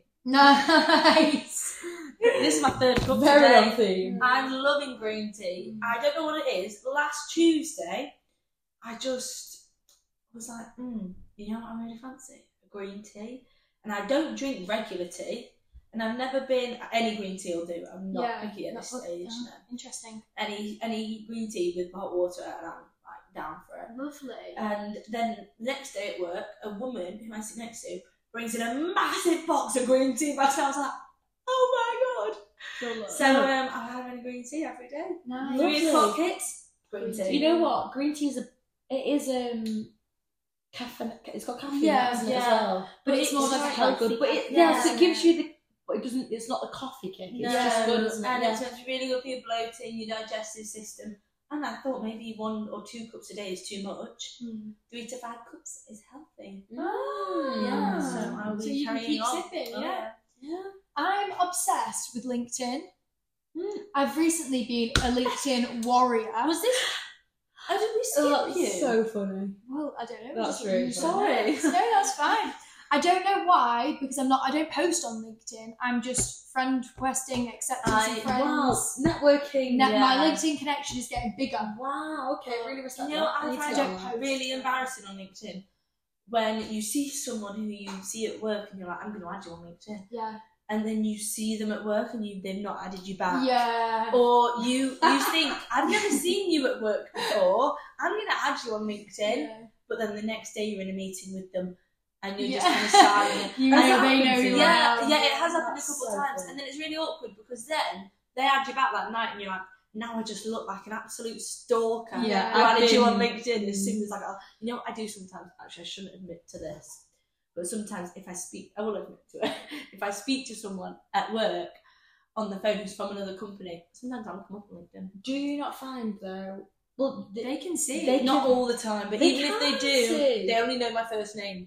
[SPEAKER 2] Nice.
[SPEAKER 1] This is my third cup
[SPEAKER 3] Very
[SPEAKER 1] today.
[SPEAKER 3] on theme.
[SPEAKER 1] I'm loving green tea.
[SPEAKER 2] Mm.
[SPEAKER 1] I don't know what it is. Last Tuesday, I just was like, hmm, you know what I really fancy? A green tea. And I don't drink regular tea. And I've never been, any green tea will do. I'm not
[SPEAKER 2] Yeah,
[SPEAKER 1] picky at
[SPEAKER 2] not
[SPEAKER 1] this
[SPEAKER 2] put-
[SPEAKER 1] stage.
[SPEAKER 2] yeah.
[SPEAKER 1] No.
[SPEAKER 2] Interesting.
[SPEAKER 1] Any any green tea with hot water and I'm like down for it.
[SPEAKER 2] Lovely.
[SPEAKER 1] And then the next day at work, a woman who I sit next to brings in a massive box of green tea. But I was like, oh my god. So um, I have any green tea every day.
[SPEAKER 2] Nice.
[SPEAKER 1] Three
[SPEAKER 3] Lovely.
[SPEAKER 1] o'clock hits, green
[SPEAKER 2] Green
[SPEAKER 1] tea.
[SPEAKER 3] You know what? Green tea is a. It is um. Caffeine. It's got caffeine,
[SPEAKER 2] Yeah,
[SPEAKER 3] hasn't it,
[SPEAKER 1] yeah.
[SPEAKER 3] as well?
[SPEAKER 2] But it's more like a
[SPEAKER 3] quite
[SPEAKER 2] healthy
[SPEAKER 3] good. But it,
[SPEAKER 2] caffeine.
[SPEAKER 3] yeah, so
[SPEAKER 2] Yeah.
[SPEAKER 3] it gives you the. But it doesn't. It's not the coffee kick. It's
[SPEAKER 1] No,
[SPEAKER 3] just good, isn't it?
[SPEAKER 1] and
[SPEAKER 3] Yeah.
[SPEAKER 1] it's it's really good for your bloating, your digestive system. And I thought maybe one or two cups a day is too much.
[SPEAKER 2] Mm.
[SPEAKER 1] Three to five cups is healthy.
[SPEAKER 3] Mm.
[SPEAKER 1] Yeah, so I'll
[SPEAKER 2] So
[SPEAKER 1] be
[SPEAKER 2] you can
[SPEAKER 1] carrying
[SPEAKER 2] keep
[SPEAKER 1] on.
[SPEAKER 2] sipping,
[SPEAKER 1] Oh,
[SPEAKER 2] yeah.
[SPEAKER 3] Yeah.
[SPEAKER 2] I'm obsessed with LinkedIn.
[SPEAKER 3] Mm.
[SPEAKER 2] I've recently been a LinkedIn warrior.
[SPEAKER 1] Was this? How did we skip
[SPEAKER 3] Oh,
[SPEAKER 1] you?
[SPEAKER 3] that's so funny.
[SPEAKER 2] Well, I don't know.
[SPEAKER 3] That's
[SPEAKER 2] just-
[SPEAKER 3] really
[SPEAKER 1] funny.
[SPEAKER 2] Sorry. No, that's fine. I don't know why, because I'm not. I don't post on LinkedIn. I'm just friend requesting, accepting
[SPEAKER 1] I-
[SPEAKER 2] some friends.
[SPEAKER 3] Wow, networking.
[SPEAKER 2] Ne- My
[SPEAKER 1] yeah.
[SPEAKER 2] LinkedIn connection is getting bigger.
[SPEAKER 3] Wow. Okay, really respect
[SPEAKER 1] You know,
[SPEAKER 3] that.
[SPEAKER 1] I
[SPEAKER 3] need to
[SPEAKER 1] find
[SPEAKER 3] get
[SPEAKER 2] it
[SPEAKER 3] on that.
[SPEAKER 2] post.
[SPEAKER 1] really embarrassing on LinkedIn when you see someone who you see at work and you're like, I'm going to add you on LinkedIn,
[SPEAKER 2] Yeah.
[SPEAKER 1] and then you see them at work and you they've not added you back.
[SPEAKER 2] Yeah.
[SPEAKER 1] Or you you think, I've never seen you at work before, I'm going to add you on LinkedIn,
[SPEAKER 2] Yeah.
[SPEAKER 1] but then the next day you're in a meeting with them and you're
[SPEAKER 2] Yeah.
[SPEAKER 1] just kind of silent.
[SPEAKER 2] You
[SPEAKER 1] Has
[SPEAKER 2] know
[SPEAKER 1] that
[SPEAKER 2] they
[SPEAKER 1] happened
[SPEAKER 2] know
[SPEAKER 1] to
[SPEAKER 2] you
[SPEAKER 1] you?
[SPEAKER 2] are.
[SPEAKER 1] Yeah, yeah, it has happened
[SPEAKER 3] That's
[SPEAKER 1] a couple
[SPEAKER 3] so
[SPEAKER 1] of times,
[SPEAKER 3] funny.
[SPEAKER 1] and then it's really awkward because then they add you back that night and you're like, now I just look like an absolute stalker.
[SPEAKER 2] Yeah,
[SPEAKER 1] who
[SPEAKER 3] I've
[SPEAKER 1] added you on
[SPEAKER 3] been-
[SPEAKER 1] LinkedIn as soon as I got. You know what I do sometimes? Actually, I shouldn't admit to this, but sometimes if I speak, I will admit to it. If I speak to someone at work on the phone who's from another company, sometimes I'll look them up on LinkedIn.
[SPEAKER 3] Do you not find though? Well, they,
[SPEAKER 2] They can see.
[SPEAKER 3] They
[SPEAKER 1] Not
[SPEAKER 3] can-
[SPEAKER 1] all the time, but
[SPEAKER 3] they
[SPEAKER 1] even if they
[SPEAKER 3] can
[SPEAKER 1] do,
[SPEAKER 3] see.
[SPEAKER 1] they only know my first name.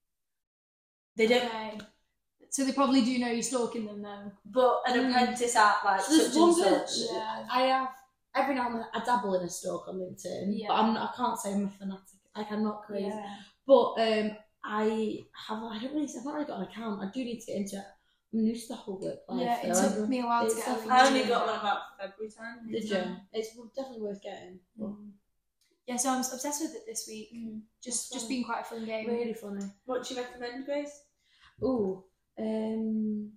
[SPEAKER 1] They don't.
[SPEAKER 2] Okay. So they probably do know you're stalking them then.
[SPEAKER 1] But an
[SPEAKER 3] Mm.
[SPEAKER 1] apprentice at like
[SPEAKER 3] So there's
[SPEAKER 1] such
[SPEAKER 3] one
[SPEAKER 1] and
[SPEAKER 3] bit-
[SPEAKER 1] such.
[SPEAKER 2] Yeah.
[SPEAKER 3] I have every now and then I dabble in a stalk on LinkedIn,
[SPEAKER 2] Yeah.
[SPEAKER 3] but I'm not, I can't say I'm a fanatic. Like I'm not crazy,
[SPEAKER 2] Yeah.
[SPEAKER 3] but um, I have I don't really I've not really got an account. I do need to get into it. I'm new to the whole work life.
[SPEAKER 2] Yeah, it
[SPEAKER 3] though.
[SPEAKER 2] took me a while to
[SPEAKER 3] It's
[SPEAKER 2] get
[SPEAKER 3] definitely-
[SPEAKER 2] a
[SPEAKER 1] I only
[SPEAKER 2] LinkedIn.
[SPEAKER 1] got one about February time.
[SPEAKER 3] Did you? It's definitely worth getting. But
[SPEAKER 2] Mm. Yeah, so I'm obsessed with it this week.
[SPEAKER 1] Mm.
[SPEAKER 2] Just
[SPEAKER 1] That's
[SPEAKER 2] just
[SPEAKER 1] fun.
[SPEAKER 2] being quite a fun game.
[SPEAKER 3] really funny.
[SPEAKER 1] What do you recommend, Grace?
[SPEAKER 3] Ooh. Um.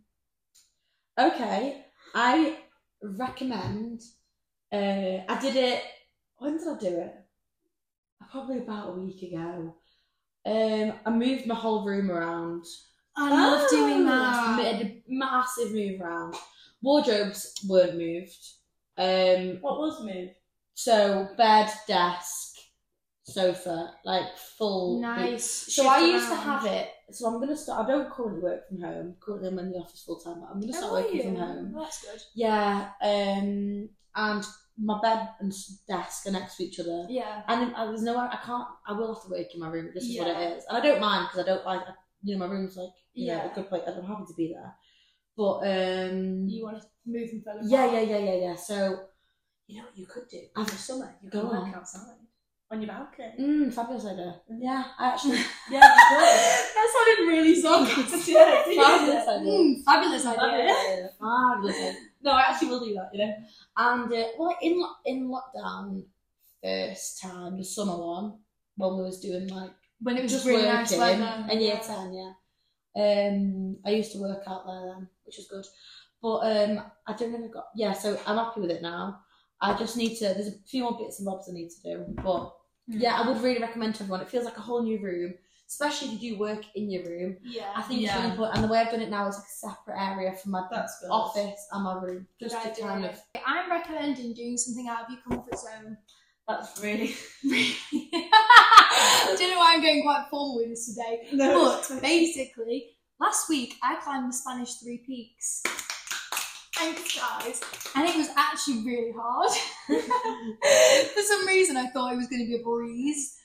[SPEAKER 3] Okay, I recommend. Uh, I did it. When did I do it? Probably about a week ago. Um, I moved my whole room around.
[SPEAKER 2] I love doing
[SPEAKER 3] I
[SPEAKER 2] that.
[SPEAKER 3] made a massive move around. Wardrobes weren't moved. Um,
[SPEAKER 1] What was moved?
[SPEAKER 3] so bed, desk, sofa, like full.
[SPEAKER 2] Nice.
[SPEAKER 3] So I
[SPEAKER 2] shift
[SPEAKER 3] used to
[SPEAKER 2] around.
[SPEAKER 3] have it. So I'm gonna start. I don't currently work from home. Currently, I'm in the office full time, but I'm gonna start
[SPEAKER 2] Oh, are
[SPEAKER 3] working
[SPEAKER 2] you?
[SPEAKER 3] from home.
[SPEAKER 2] Well, that's good.
[SPEAKER 3] Yeah. Um, and my bed and s- desk are next to each other.
[SPEAKER 2] Yeah.
[SPEAKER 3] And I, there's nowhere I can't. I will have to work in my room. This is what
[SPEAKER 2] Yeah.
[SPEAKER 3] it is, and I don't mind because I don't like. You know, my room's like you know
[SPEAKER 2] Yeah.
[SPEAKER 3] a good place. I'm happy to be there. But um,
[SPEAKER 2] You want to move them further
[SPEAKER 3] yeah,
[SPEAKER 2] apart.
[SPEAKER 3] yeah, yeah, yeah, yeah. So
[SPEAKER 1] You know what you could do? In
[SPEAKER 3] I've-
[SPEAKER 1] the summer, you
[SPEAKER 3] Go
[SPEAKER 1] can work
[SPEAKER 3] on.
[SPEAKER 1] outside on your balcony.
[SPEAKER 3] mm, fabulous idea. Yeah, I actually
[SPEAKER 1] Yeah, you
[SPEAKER 2] That sounded really
[SPEAKER 1] could. yeah,
[SPEAKER 3] fabulous idea.
[SPEAKER 2] Mm, fabulous idea.
[SPEAKER 3] Fabulous idea.
[SPEAKER 1] No, I actually will do that. You know.
[SPEAKER 3] And uh, well, in lo- in lockdown, first time the summer one when we was doing like
[SPEAKER 2] When it was
[SPEAKER 3] just
[SPEAKER 2] really
[SPEAKER 3] working
[SPEAKER 2] nice weather.
[SPEAKER 3] in year ten, yeah. Um, I used to work out there then, which was good. But um, I don't know if I got yeah. So I'm happy with it now. I just need to. There's a few more bits and bobs I need to do, but yeah, I would really recommend to everyone. It feels like a whole new room, especially if you do work in your room.
[SPEAKER 2] Yeah.
[SPEAKER 3] I think it's
[SPEAKER 1] Yeah.
[SPEAKER 3] really important. And the way I've done it now is like a separate area from my
[SPEAKER 1] That's good.
[SPEAKER 3] office and my room, just
[SPEAKER 2] Good
[SPEAKER 3] to
[SPEAKER 2] idea.
[SPEAKER 3] kind of.
[SPEAKER 2] I'm recommending doing something out of your comfort zone.
[SPEAKER 1] That's really.
[SPEAKER 2] I don't know why I'm going quite formal with this today.
[SPEAKER 1] No.
[SPEAKER 2] But basically, last week I climbed the Spanish Three Peaks. Thanks, guys. And it was actually really hard. For some reason, I thought it was going to be a breeze.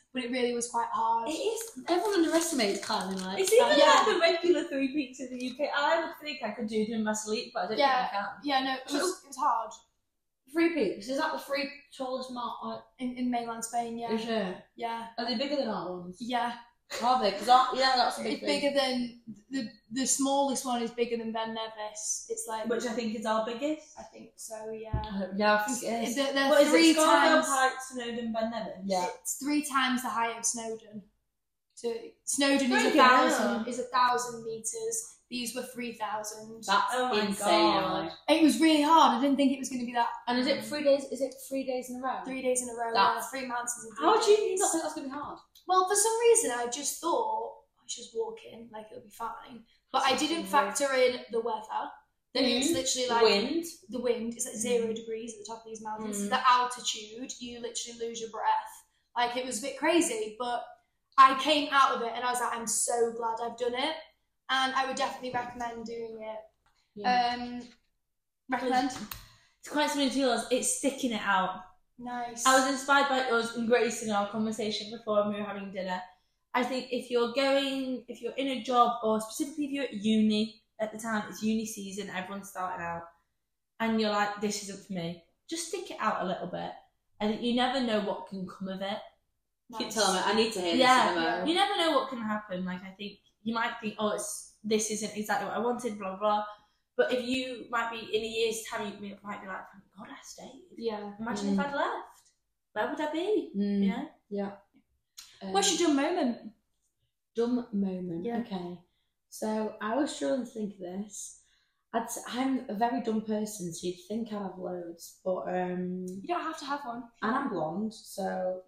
[SPEAKER 2] but it really was quite hard.
[SPEAKER 3] It is. Everyone underestimates climbing. Like,
[SPEAKER 1] It's even
[SPEAKER 2] Yeah.
[SPEAKER 1] like the regular three peaks in the U K. I would think I could do them in my sleep, but I don't
[SPEAKER 2] Yeah.
[SPEAKER 1] think I can.
[SPEAKER 2] Yeah, no, it was, it was hard
[SPEAKER 3] three peaks. Is that the three tallest mountain?
[SPEAKER 2] in, in mainland Spain. Yeah,
[SPEAKER 3] Is it?
[SPEAKER 2] yeah,
[SPEAKER 3] Are they bigger than our ones?
[SPEAKER 2] yeah.
[SPEAKER 3] Are they? Because yeah, that's a big
[SPEAKER 2] It's
[SPEAKER 3] thing.
[SPEAKER 2] bigger than the the smallest one is bigger than Ben Nevis. It's like
[SPEAKER 1] Which I think is our biggest.
[SPEAKER 2] I think so. Yeah,
[SPEAKER 3] Yeah, I think it is.
[SPEAKER 2] they're, they're
[SPEAKER 1] What is
[SPEAKER 2] three
[SPEAKER 1] it? Scarborough,
[SPEAKER 2] times.
[SPEAKER 1] Heights, Snowdon, Ben Nevis.
[SPEAKER 3] Yeah.
[SPEAKER 2] It's three times the height of Snowdon. So Snowdon is a
[SPEAKER 1] Freaking
[SPEAKER 2] thousand
[SPEAKER 1] hell.
[SPEAKER 2] is a thousand meters. These were three thousand.
[SPEAKER 3] That's
[SPEAKER 1] Oh my
[SPEAKER 3] insane.
[SPEAKER 1] God.
[SPEAKER 3] Like.
[SPEAKER 2] It was really hard. I didn't think it was going to be that.
[SPEAKER 3] And is it three days? Is it three days in a row?
[SPEAKER 2] Three days in a row.
[SPEAKER 3] That's-
[SPEAKER 2] Yeah, three mountains in three
[SPEAKER 3] How do you
[SPEAKER 2] days.
[SPEAKER 3] not think that's gonna be hard?
[SPEAKER 2] Well, for some reason, I just thought I should just walk in, like it'll be fine. But I didn't factor in the weather. That it's
[SPEAKER 3] Mhm.
[SPEAKER 2] literally like
[SPEAKER 3] Wind.
[SPEAKER 2] the wind. It's like zero degrees at the top of these mountains.
[SPEAKER 3] Mm.
[SPEAKER 2] The altitude, you literally lose your breath. Like it was a bit crazy, but I came out of it and I was like, I'm so glad I've done it, and I would definitely recommend doing it.
[SPEAKER 3] Yeah.
[SPEAKER 2] Um, recommend.
[SPEAKER 1] It's quite similar to yours. It's sticking it out.
[SPEAKER 2] Nice.
[SPEAKER 1] I was inspired by us and Grace in our conversation before when we were having dinner. I think if you're going, if you're in a job, or specifically if you're at uni at the time, it's uni season, everyone's starting out, and you're like, this isn't for me, just stick it out a little bit. I think you never know what can come of it.
[SPEAKER 2] Nice.
[SPEAKER 3] Keep telling me. I need to hear
[SPEAKER 1] Yeah,
[SPEAKER 3] this. Emma.
[SPEAKER 1] You never know what can happen. Like, I think you might think, oh, it's this isn't exactly what I wanted, blah, blah, blah. But if you might be, in a year's time, you might be like, thank God I stayed.
[SPEAKER 2] Yeah.
[SPEAKER 1] Imagine
[SPEAKER 3] Mm.
[SPEAKER 1] if I'd left. Where would I be?
[SPEAKER 3] Mm.
[SPEAKER 1] You know?
[SPEAKER 3] Yeah. Um,
[SPEAKER 2] What's your dumb moment?
[SPEAKER 3] dumb moment?
[SPEAKER 1] Yeah.
[SPEAKER 3] Okay. So I was struggling to think of this. I'd, s- I'm a very dumb person, so you'd think I'd have loads, but um,
[SPEAKER 2] You don't have to have one.
[SPEAKER 3] and I'm blonde, so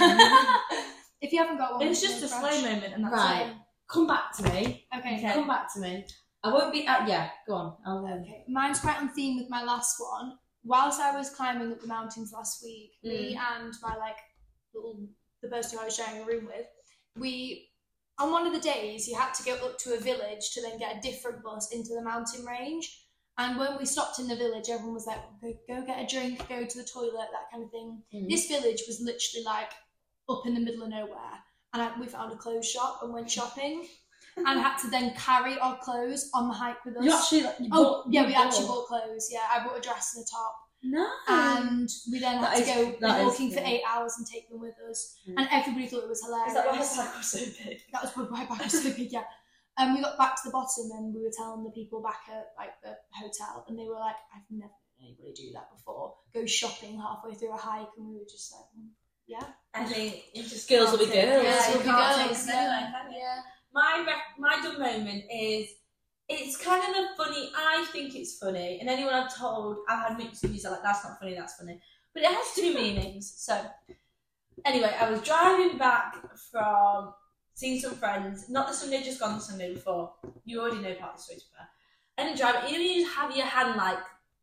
[SPEAKER 2] If you haven't got one,
[SPEAKER 1] It's just a
[SPEAKER 2] no
[SPEAKER 1] slow
[SPEAKER 2] rush.
[SPEAKER 1] moment, and that's
[SPEAKER 3] right.
[SPEAKER 1] it.
[SPEAKER 3] Come back to me.
[SPEAKER 2] Okay.
[SPEAKER 1] Okay.
[SPEAKER 3] Come back to me. I won't be. Uh, yeah, go on. I'll. Um,
[SPEAKER 2] Okay, mine's quite on theme with my last one. Whilst I was climbing up the mountains last week, me and my like little the person who I was sharing a room with, we on one of the days you had to go up to a village to then get a different bus into the mountain range. And when we stopped in the village, everyone was like, "Go, go get a drink, go to the toilet, that kind of thing."
[SPEAKER 3] Mm.
[SPEAKER 2] This village was literally like up in the middle of nowhere, and I, we found a clothes shop and went shopping. And had to then carry our clothes on the hike with us.
[SPEAKER 3] You actually. Like, you
[SPEAKER 2] Oh,
[SPEAKER 3] bought-
[SPEAKER 2] yeah,
[SPEAKER 3] you
[SPEAKER 2] we
[SPEAKER 3] bought-
[SPEAKER 2] actually bought clothes. Yeah, I bought a dress and a top.
[SPEAKER 3] No.
[SPEAKER 2] And we then
[SPEAKER 3] That
[SPEAKER 2] had
[SPEAKER 3] is-
[SPEAKER 2] to go
[SPEAKER 3] that is
[SPEAKER 2] walking for
[SPEAKER 3] cool.
[SPEAKER 2] eight hours and take them with us.
[SPEAKER 3] Mm.
[SPEAKER 2] And everybody thought it was hilarious.
[SPEAKER 1] Is that why it's like so big?
[SPEAKER 2] That was why back was so big, yeah. And we got back to the bottom and we were telling the people back at like the hotel, and they were like, I've never known anybody do that before. Go shopping halfway through a hike, and we were just like, mm, yeah.
[SPEAKER 1] I think you just
[SPEAKER 3] Girls will be
[SPEAKER 1] can't take-
[SPEAKER 3] girls.
[SPEAKER 1] Yeah,
[SPEAKER 2] Girls
[SPEAKER 1] you
[SPEAKER 2] will be
[SPEAKER 1] can't take
[SPEAKER 2] girls,
[SPEAKER 1] them
[SPEAKER 2] yeah.
[SPEAKER 1] anyway, can you?
[SPEAKER 2] Yeah.
[SPEAKER 1] My rec- my dumb moment is, it's kind of a funny, I think it's funny, and anyone I've told, I've had mixed reviews, are like, that's not funny, that's funny. But it has two meanings. So, anyway, I was driving back from seeing some friends, not the Sunday just gone, the Sunday before. You already know part of the story, to be fair. And then driving, you know, you just have your hand like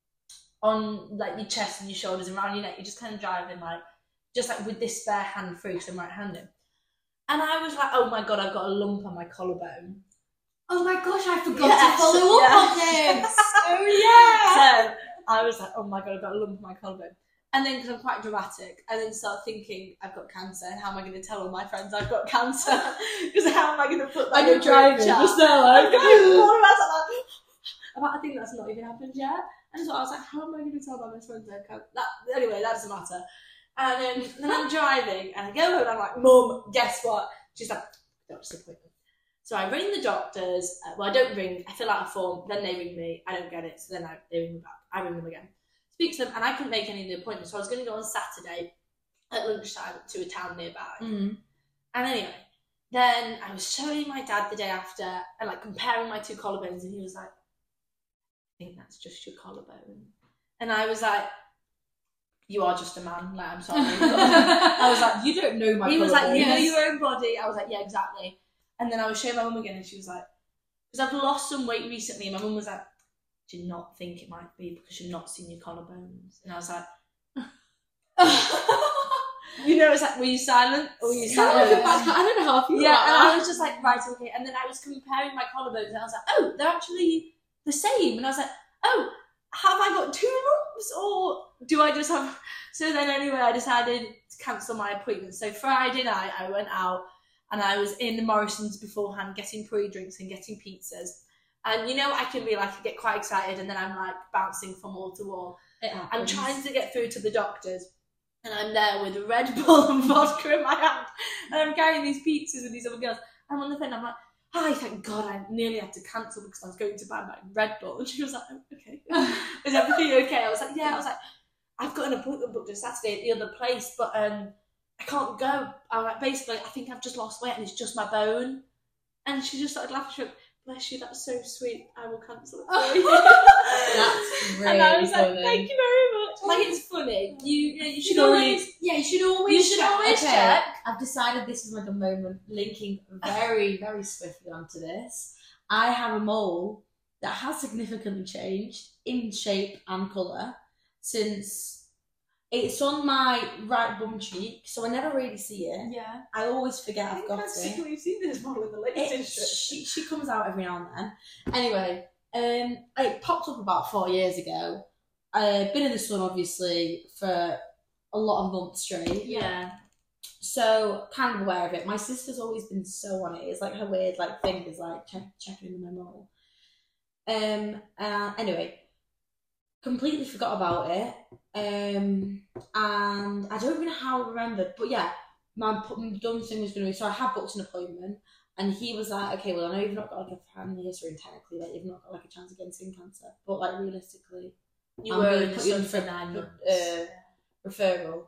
[SPEAKER 1] on like your chest and your shoulders and around your neck, you're just kind of driving like, just like with this spare hand free, because I'm right-handed. And I was like, oh my God, I've got a lump on my collarbone.
[SPEAKER 2] Oh my gosh, I forgot
[SPEAKER 1] Yes,
[SPEAKER 2] to follow up on
[SPEAKER 1] yes.
[SPEAKER 2] this. Oh yeah.
[SPEAKER 1] So I was like, oh my God, I've got a lump on my collarbone. And then, because I'm quite dramatic, I then start thinking, I've got cancer, and how am I going to tell all my friends I've got cancer? Because how am I going to put that
[SPEAKER 3] And
[SPEAKER 1] in
[SPEAKER 3] you're
[SPEAKER 1] a
[SPEAKER 3] driving,
[SPEAKER 1] group chat?
[SPEAKER 3] just there,
[SPEAKER 1] I'm
[SPEAKER 3] like,
[SPEAKER 1] driving, all of us are like, I think that's not even happened yet. And so I was like, how am I going to tell my best friends I have cancer? That, anyway, that doesn't matter. And um, then I'm driving, and I go home, and I'm like, Mum, guess what? She's like, doctor's appointment. So I ring the doctors. Uh, well, I don't ring. I fill out a form. Then they ring me. I don't get it. So then I, they ring me back. I ring them again. Speak to them, and I couldn't make any of the appointments. So I was going to go on Saturday at lunchtime to a town nearby.
[SPEAKER 3] Mm.
[SPEAKER 1] And anyway, then I was showing my dad the day after and like comparing my two collarbones, and he was like, I think that's just your collarbone. And I was like, you are just a man. Like, I'm sorry. I was like,
[SPEAKER 3] You don't know my.
[SPEAKER 1] he was like, you know
[SPEAKER 2] Yes.
[SPEAKER 1] your own body. I was like, yeah, exactly. And then I was showing my mum again, and she was like, because I've lost some weight recently, and my mum was like, do you not think it might be because you're not seeing your collarbones? And I was like, you know, it's like, were you silent or were you silent?
[SPEAKER 3] I don't know how I feel
[SPEAKER 1] Yeah,
[SPEAKER 3] about
[SPEAKER 1] and I
[SPEAKER 3] that.
[SPEAKER 1] was just like, right, okay. And then I was comparing my collarbones, and I was like, oh, they're actually the same. And I was like, oh, have I got two lumps, or do I just have? So then, anyway, I decided to cancel my appointment. So Friday night I went out and I was in Morrison's beforehand getting pre-drinks and getting pizzas. And you know, I can be like, I get quite excited and then I'm like bouncing from wall to wall. I'm trying to get through to the doctors and I'm there with a Red Bull and vodka in my hand and I'm carrying these pizzas with these other girls. I'm on the phone, I'm like, hi, thank God I nearly had to cancel because I was going to buy my Red Bull. And she was like, oh, okay. Is everything okay? I was like, yeah. I was like, I've got an appointment booked on Saturday at the other place, but um, I can't go. I'm like, basically, I think I've just lost weight and it's just my bone. And she just started laughing. She went, bless you, that's so sweet. I will cancel it for you.
[SPEAKER 3] That's really
[SPEAKER 1] And I was
[SPEAKER 3] funny.
[SPEAKER 1] like, thank you very much. Like, it's funny. You, you, you should always,
[SPEAKER 2] Yeah, you should always.
[SPEAKER 1] you should
[SPEAKER 2] check.
[SPEAKER 1] always
[SPEAKER 3] Okay,
[SPEAKER 1] check.
[SPEAKER 3] I've decided this is my dumb moment, linking very, very swiftly onto this. I have a mole that has significantly changed in shape and colour since it's on my right bum cheek, so I never really see it.
[SPEAKER 2] Yeah.
[SPEAKER 3] I always forget I've got it.
[SPEAKER 1] We've seen this model in the latest
[SPEAKER 3] It-
[SPEAKER 1] issue.
[SPEAKER 3] she, she comes out every now and then. Anyway, um, it popped up about four years ago. I've been in the sun, obviously, for a lot of months straight.
[SPEAKER 1] Yeah.
[SPEAKER 3] So, kind of aware of it. My sister's always been so on it. It's like her weird like thing is like check, checking in my mole. Um. Uh, anyway, completely forgot about it. Um. And I don't even know how I remembered, but yeah, my p- dumb thing was going to be. So I had booked an appointment, and he was like, "Okay, well, I know you've not got like a family history, and technically, like you've not got like a chance of getting skin cancer, but like realistically,
[SPEAKER 1] You
[SPEAKER 3] I'm
[SPEAKER 1] were
[SPEAKER 3] gonna
[SPEAKER 1] in the
[SPEAKER 3] put you
[SPEAKER 1] sun
[SPEAKER 3] in
[SPEAKER 1] for
[SPEAKER 3] for
[SPEAKER 1] nine months.
[SPEAKER 3] uh, referral."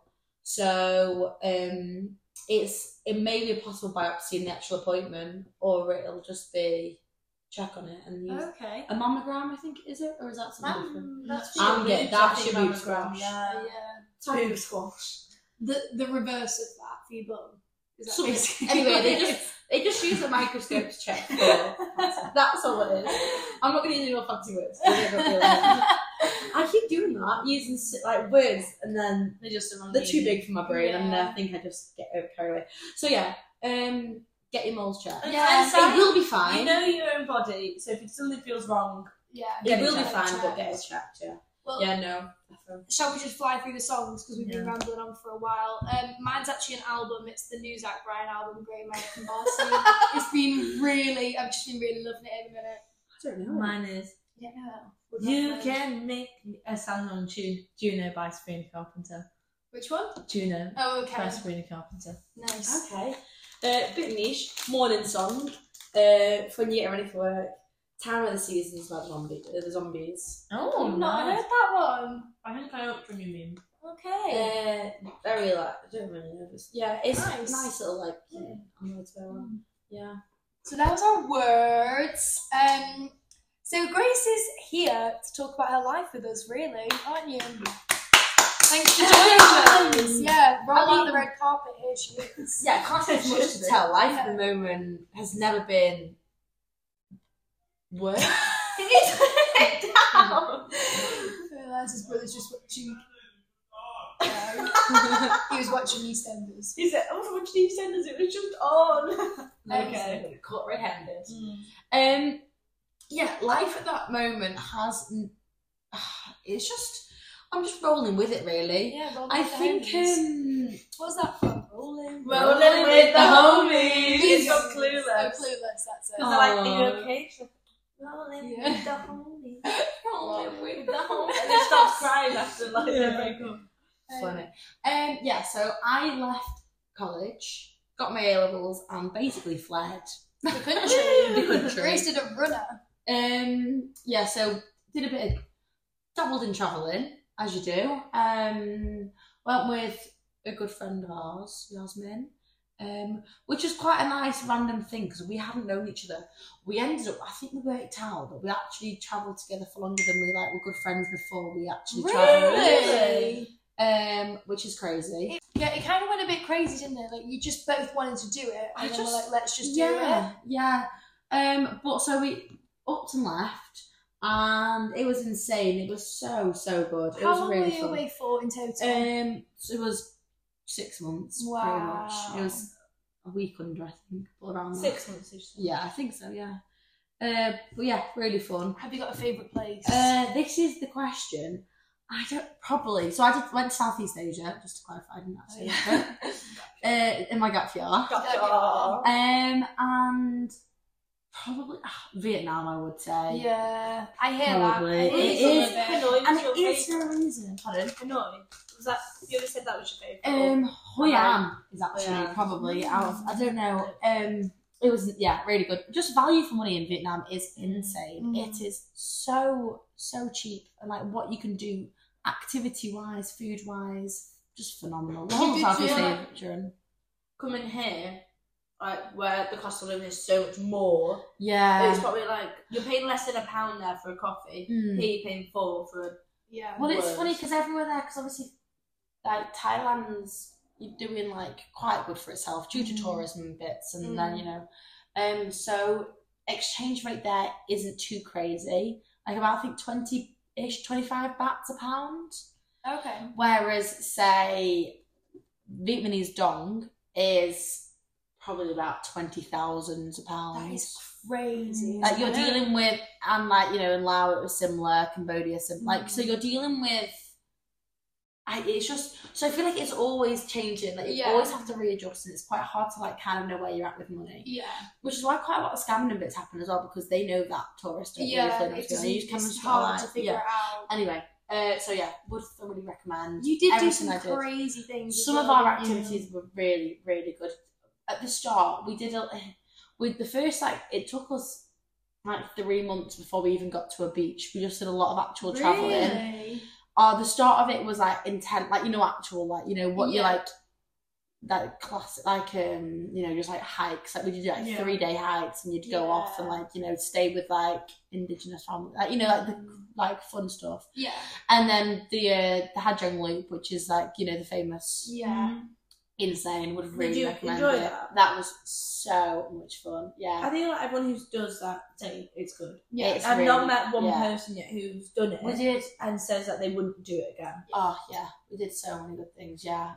[SPEAKER 3] So um, it's it may be a possible biopsy in the actual appointment, or it'll just be check on it and use
[SPEAKER 1] Okay.
[SPEAKER 3] a mammogram. I think is it, or is that something different?
[SPEAKER 1] Um, that's
[SPEAKER 3] I'm
[SPEAKER 1] your
[SPEAKER 3] getting-
[SPEAKER 1] boobs, I
[SPEAKER 3] that's
[SPEAKER 1] think,
[SPEAKER 3] your boob
[SPEAKER 1] mammogram,
[SPEAKER 3] squash.
[SPEAKER 1] Yeah.
[SPEAKER 2] Yeah.
[SPEAKER 1] Boob squash.
[SPEAKER 2] The the reverse of that for your bum. Is that
[SPEAKER 3] So,
[SPEAKER 2] basically
[SPEAKER 3] anyway, they
[SPEAKER 2] what it
[SPEAKER 3] just
[SPEAKER 2] is?
[SPEAKER 3] they just use a microscope to check for cancer. That's all it is. I'm not going to use any more fancy words. I don't feel like it. I keep doing that, using s- like words, and then
[SPEAKER 1] They're just the wrong
[SPEAKER 3] they're too
[SPEAKER 1] meaning.
[SPEAKER 3] big for my brain, and
[SPEAKER 2] Yeah.
[SPEAKER 3] I think I just get carried away. So yeah, um, get your moles checked.
[SPEAKER 1] And-
[SPEAKER 2] Yeah,
[SPEAKER 1] and so
[SPEAKER 3] It will be fine.
[SPEAKER 1] You know your own body, so if something feels wrong,
[SPEAKER 2] Yeah.
[SPEAKER 3] it
[SPEAKER 1] get it
[SPEAKER 3] will be
[SPEAKER 1] checked,
[SPEAKER 3] fine, but
[SPEAKER 2] checked.
[SPEAKER 3] get it checked. Yeah.
[SPEAKER 2] Well,
[SPEAKER 3] Yeah. No.
[SPEAKER 2] shall we just fly through the songs because we've been
[SPEAKER 1] Yeah.
[SPEAKER 2] rambling on for a while? Um, mine's actually an album. It's the new Zach Bryan album, Great American Boss. It's been really, I've just been really loving it at the minute.
[SPEAKER 3] I don't know.
[SPEAKER 1] mine is
[SPEAKER 2] Yeah, no.
[SPEAKER 1] You Can Make Me a Sound on Tune, Juno by Sabrina Carpenter.
[SPEAKER 2] Which one?
[SPEAKER 1] Juno
[SPEAKER 2] Oh,
[SPEAKER 1] by
[SPEAKER 2] okay.
[SPEAKER 1] Sabrina Carpenter.
[SPEAKER 2] Nice.
[SPEAKER 3] Okay. Uh, bit niche. Morning song. Uh, for when you get ready for work. Time of the season is about zombie, uh, the zombies.
[SPEAKER 1] Oh,
[SPEAKER 2] I've not
[SPEAKER 1] nice.
[SPEAKER 2] heard that one.
[SPEAKER 1] I think I know which one you mean.
[SPEAKER 2] Okay.
[SPEAKER 3] Uh, very like I don't really know. This. Yeah, it's
[SPEAKER 2] Nice.
[SPEAKER 3] nice little like yeah, I'm going to go on. Yeah.
[SPEAKER 2] So that was our words. Um, so Grace is here to talk about her life with us, really, aren't you? Thanks for joining us. Yeah, roll
[SPEAKER 3] I
[SPEAKER 2] out
[SPEAKER 3] mean-
[SPEAKER 2] the red carpet. Here she is.
[SPEAKER 3] Yeah, I can't say as much to tell. Life at the moment has never been worse.
[SPEAKER 1] Can you turn it down?
[SPEAKER 2] I realised his brother's just watching. No. He was watching EastEnders.
[SPEAKER 1] He said, I was watching EastEnders, it was just on.
[SPEAKER 3] Okay. Caught red-handed. Um, yeah, life at that moment has. It's just. I'm just rolling with it, really.
[SPEAKER 2] Yeah, roll
[SPEAKER 3] I
[SPEAKER 2] with the
[SPEAKER 3] think.
[SPEAKER 2] homies.
[SPEAKER 3] Um,
[SPEAKER 2] What's that from? Rolling.
[SPEAKER 1] Rolling with the homies. It's got
[SPEAKER 2] Oh,
[SPEAKER 1] Clueless.
[SPEAKER 2] Clueless, that's it.
[SPEAKER 1] Because they're like, are you
[SPEAKER 3] Aw.
[SPEAKER 1] okay? She's like, rolling
[SPEAKER 2] Yeah.
[SPEAKER 1] with the homies.
[SPEAKER 3] rolling with
[SPEAKER 1] The homies. And then starts crying after like
[SPEAKER 3] Yeah.
[SPEAKER 1] they break up.
[SPEAKER 3] Funny. Um, yeah, so I left college, got my A levels, and basically fled
[SPEAKER 2] The country.
[SPEAKER 3] the country.
[SPEAKER 2] Grace did a runner.
[SPEAKER 3] Um, yeah, so did a bit of dabbled in travelling, as you do. Um, went with a good friend of ours, Yasmin, um, which was quite a nice random thing because we hadn't known each other. We ended up, I think we worked out that we actually travelled together for longer than we like were good friends before we actually travelled.
[SPEAKER 2] Really?
[SPEAKER 3] Um, which is crazy.
[SPEAKER 2] Yeah, it kind of went a bit crazy, didn't it? Like, you just both wanted to do it,
[SPEAKER 3] I
[SPEAKER 2] and then
[SPEAKER 3] just-
[SPEAKER 2] we're like, let's just do
[SPEAKER 3] yeah,
[SPEAKER 2] it.
[SPEAKER 3] yeah. Um, but so we upped and left, and it was insane. It was so so good. It
[SPEAKER 2] How
[SPEAKER 3] was
[SPEAKER 2] long
[SPEAKER 3] really
[SPEAKER 2] were you
[SPEAKER 3] fun.
[SPEAKER 2] away for in total?
[SPEAKER 3] Um, so it was six months, pretty
[SPEAKER 2] Wow.
[SPEAKER 3] much. It was a week under, I think, but around that.
[SPEAKER 1] Six months. you said.
[SPEAKER 3] Yeah, I think so. Yeah. Uh, but yeah, really fun.
[SPEAKER 2] Have you got a favourite place?
[SPEAKER 3] Uh, this is the question. I don't probably. So I did went to Southeast Asia, just to clarify. I didn't actually.
[SPEAKER 2] Oh, yeah.
[SPEAKER 3] uh, in my gap year.
[SPEAKER 1] Gotcha.
[SPEAKER 3] Um, and probably ah, Vietnam, I would say.
[SPEAKER 2] Yeah, I hear
[SPEAKER 3] Probably.
[SPEAKER 2] that. I
[SPEAKER 3] It
[SPEAKER 2] hear
[SPEAKER 3] is-
[SPEAKER 2] some of
[SPEAKER 1] Hanoi
[SPEAKER 3] And
[SPEAKER 1] was
[SPEAKER 3] it
[SPEAKER 1] your
[SPEAKER 3] is
[SPEAKER 1] favourite.
[SPEAKER 3] for a reason. Pardon?
[SPEAKER 1] Hanoi. Was that, you always said that was your favourite?
[SPEAKER 3] Um, Hoi An is actually
[SPEAKER 1] Hoi An.
[SPEAKER 3] probably out of, I don't know. Um, it was yeah, really good. Just value for money in Vietnam is insane.
[SPEAKER 2] Mm.
[SPEAKER 3] It is so so cheap, and like what you can do, activity wise, food wise, just phenomenal. The
[SPEAKER 1] You
[SPEAKER 3] whole
[SPEAKER 1] did
[SPEAKER 3] Southeast
[SPEAKER 1] feel like-
[SPEAKER 3] Asian.
[SPEAKER 1] Coming here, like where the cost of living is so much more,
[SPEAKER 3] Yeah.
[SPEAKER 1] it's probably like you're paying less than a pound there for a coffee.
[SPEAKER 3] Mm.
[SPEAKER 1] Here you're paying four for a.
[SPEAKER 2] Yeah.
[SPEAKER 3] Well, it's
[SPEAKER 1] worse.
[SPEAKER 3] funny because everywhere there, because obviously, like Thailand's doing like quite good for itself due to
[SPEAKER 2] Mm.
[SPEAKER 3] tourism and bits, and
[SPEAKER 2] Mm.
[SPEAKER 3] then you know, um, so exchange rate there isn't too crazy. Like about I think twenty ish, twenty five bahts a pound.
[SPEAKER 2] Okay.
[SPEAKER 3] Whereas say Vietnamese dong is probably about twenty thousand a pound.
[SPEAKER 2] That is crazy.
[SPEAKER 3] Like you're
[SPEAKER 2] isn't it?
[SPEAKER 3] dealing with, and like you know, in Laos it was similar, Cambodia, sim- like
[SPEAKER 2] Mm.
[SPEAKER 3] so you're dealing with. I, it's just so I feel like it's always changing. Like you
[SPEAKER 2] Yeah.
[SPEAKER 3] always have to readjust, and it's quite hard to like kind of know where you're at with money.
[SPEAKER 2] Yeah.
[SPEAKER 3] Which is why quite a lot of scamming and bits happen as well because they know that tourists don't
[SPEAKER 2] Yeah.
[SPEAKER 3] really
[SPEAKER 2] It's,
[SPEAKER 3] feel
[SPEAKER 2] just,
[SPEAKER 3] it. You just kind of
[SPEAKER 2] it's
[SPEAKER 3] just
[SPEAKER 2] hard
[SPEAKER 3] like-
[SPEAKER 2] to figure
[SPEAKER 3] yeah.
[SPEAKER 2] it out.
[SPEAKER 3] Anyway, uh, so yeah, would thoroughly recommend.
[SPEAKER 2] You did do
[SPEAKER 3] everything
[SPEAKER 2] some
[SPEAKER 3] I did.
[SPEAKER 2] crazy things. as
[SPEAKER 3] Some of
[SPEAKER 2] well,
[SPEAKER 3] our
[SPEAKER 2] didn't you?
[SPEAKER 3] activities were really, really good. At the start, we did a, with the first like it took us like three months before we even got to a beach. We just did a lot of actual traveling.
[SPEAKER 2] Really?
[SPEAKER 3] Uh, the start of it was like intent, like you know, actual like you know what you
[SPEAKER 2] Yeah.
[SPEAKER 3] like. That classic, like um, you know, just like hikes. Like we did like
[SPEAKER 1] Yeah.
[SPEAKER 3] three day hikes, and you'd go off and
[SPEAKER 2] Yeah.
[SPEAKER 3] like you know stay with like indigenous family, like you know, like the
[SPEAKER 2] Mm.
[SPEAKER 3] like fun stuff.
[SPEAKER 2] Yeah.
[SPEAKER 3] And then the uh, the Hajong Loop, which is like you know the famous
[SPEAKER 2] Yeah.
[SPEAKER 3] insane. Would really
[SPEAKER 1] Did you
[SPEAKER 3] recommend
[SPEAKER 1] enjoy
[SPEAKER 3] it.
[SPEAKER 1] that?
[SPEAKER 3] That was so much fun. Yeah,
[SPEAKER 1] I think like everyone who does that say it's good.
[SPEAKER 2] Yeah.
[SPEAKER 3] It's
[SPEAKER 1] I've
[SPEAKER 3] really-
[SPEAKER 1] not met one
[SPEAKER 3] yeah.
[SPEAKER 1] person yet who's done it
[SPEAKER 3] we did.
[SPEAKER 1] and says that they wouldn't do it again.
[SPEAKER 3] Oh yeah, we did so many good things. Yeah,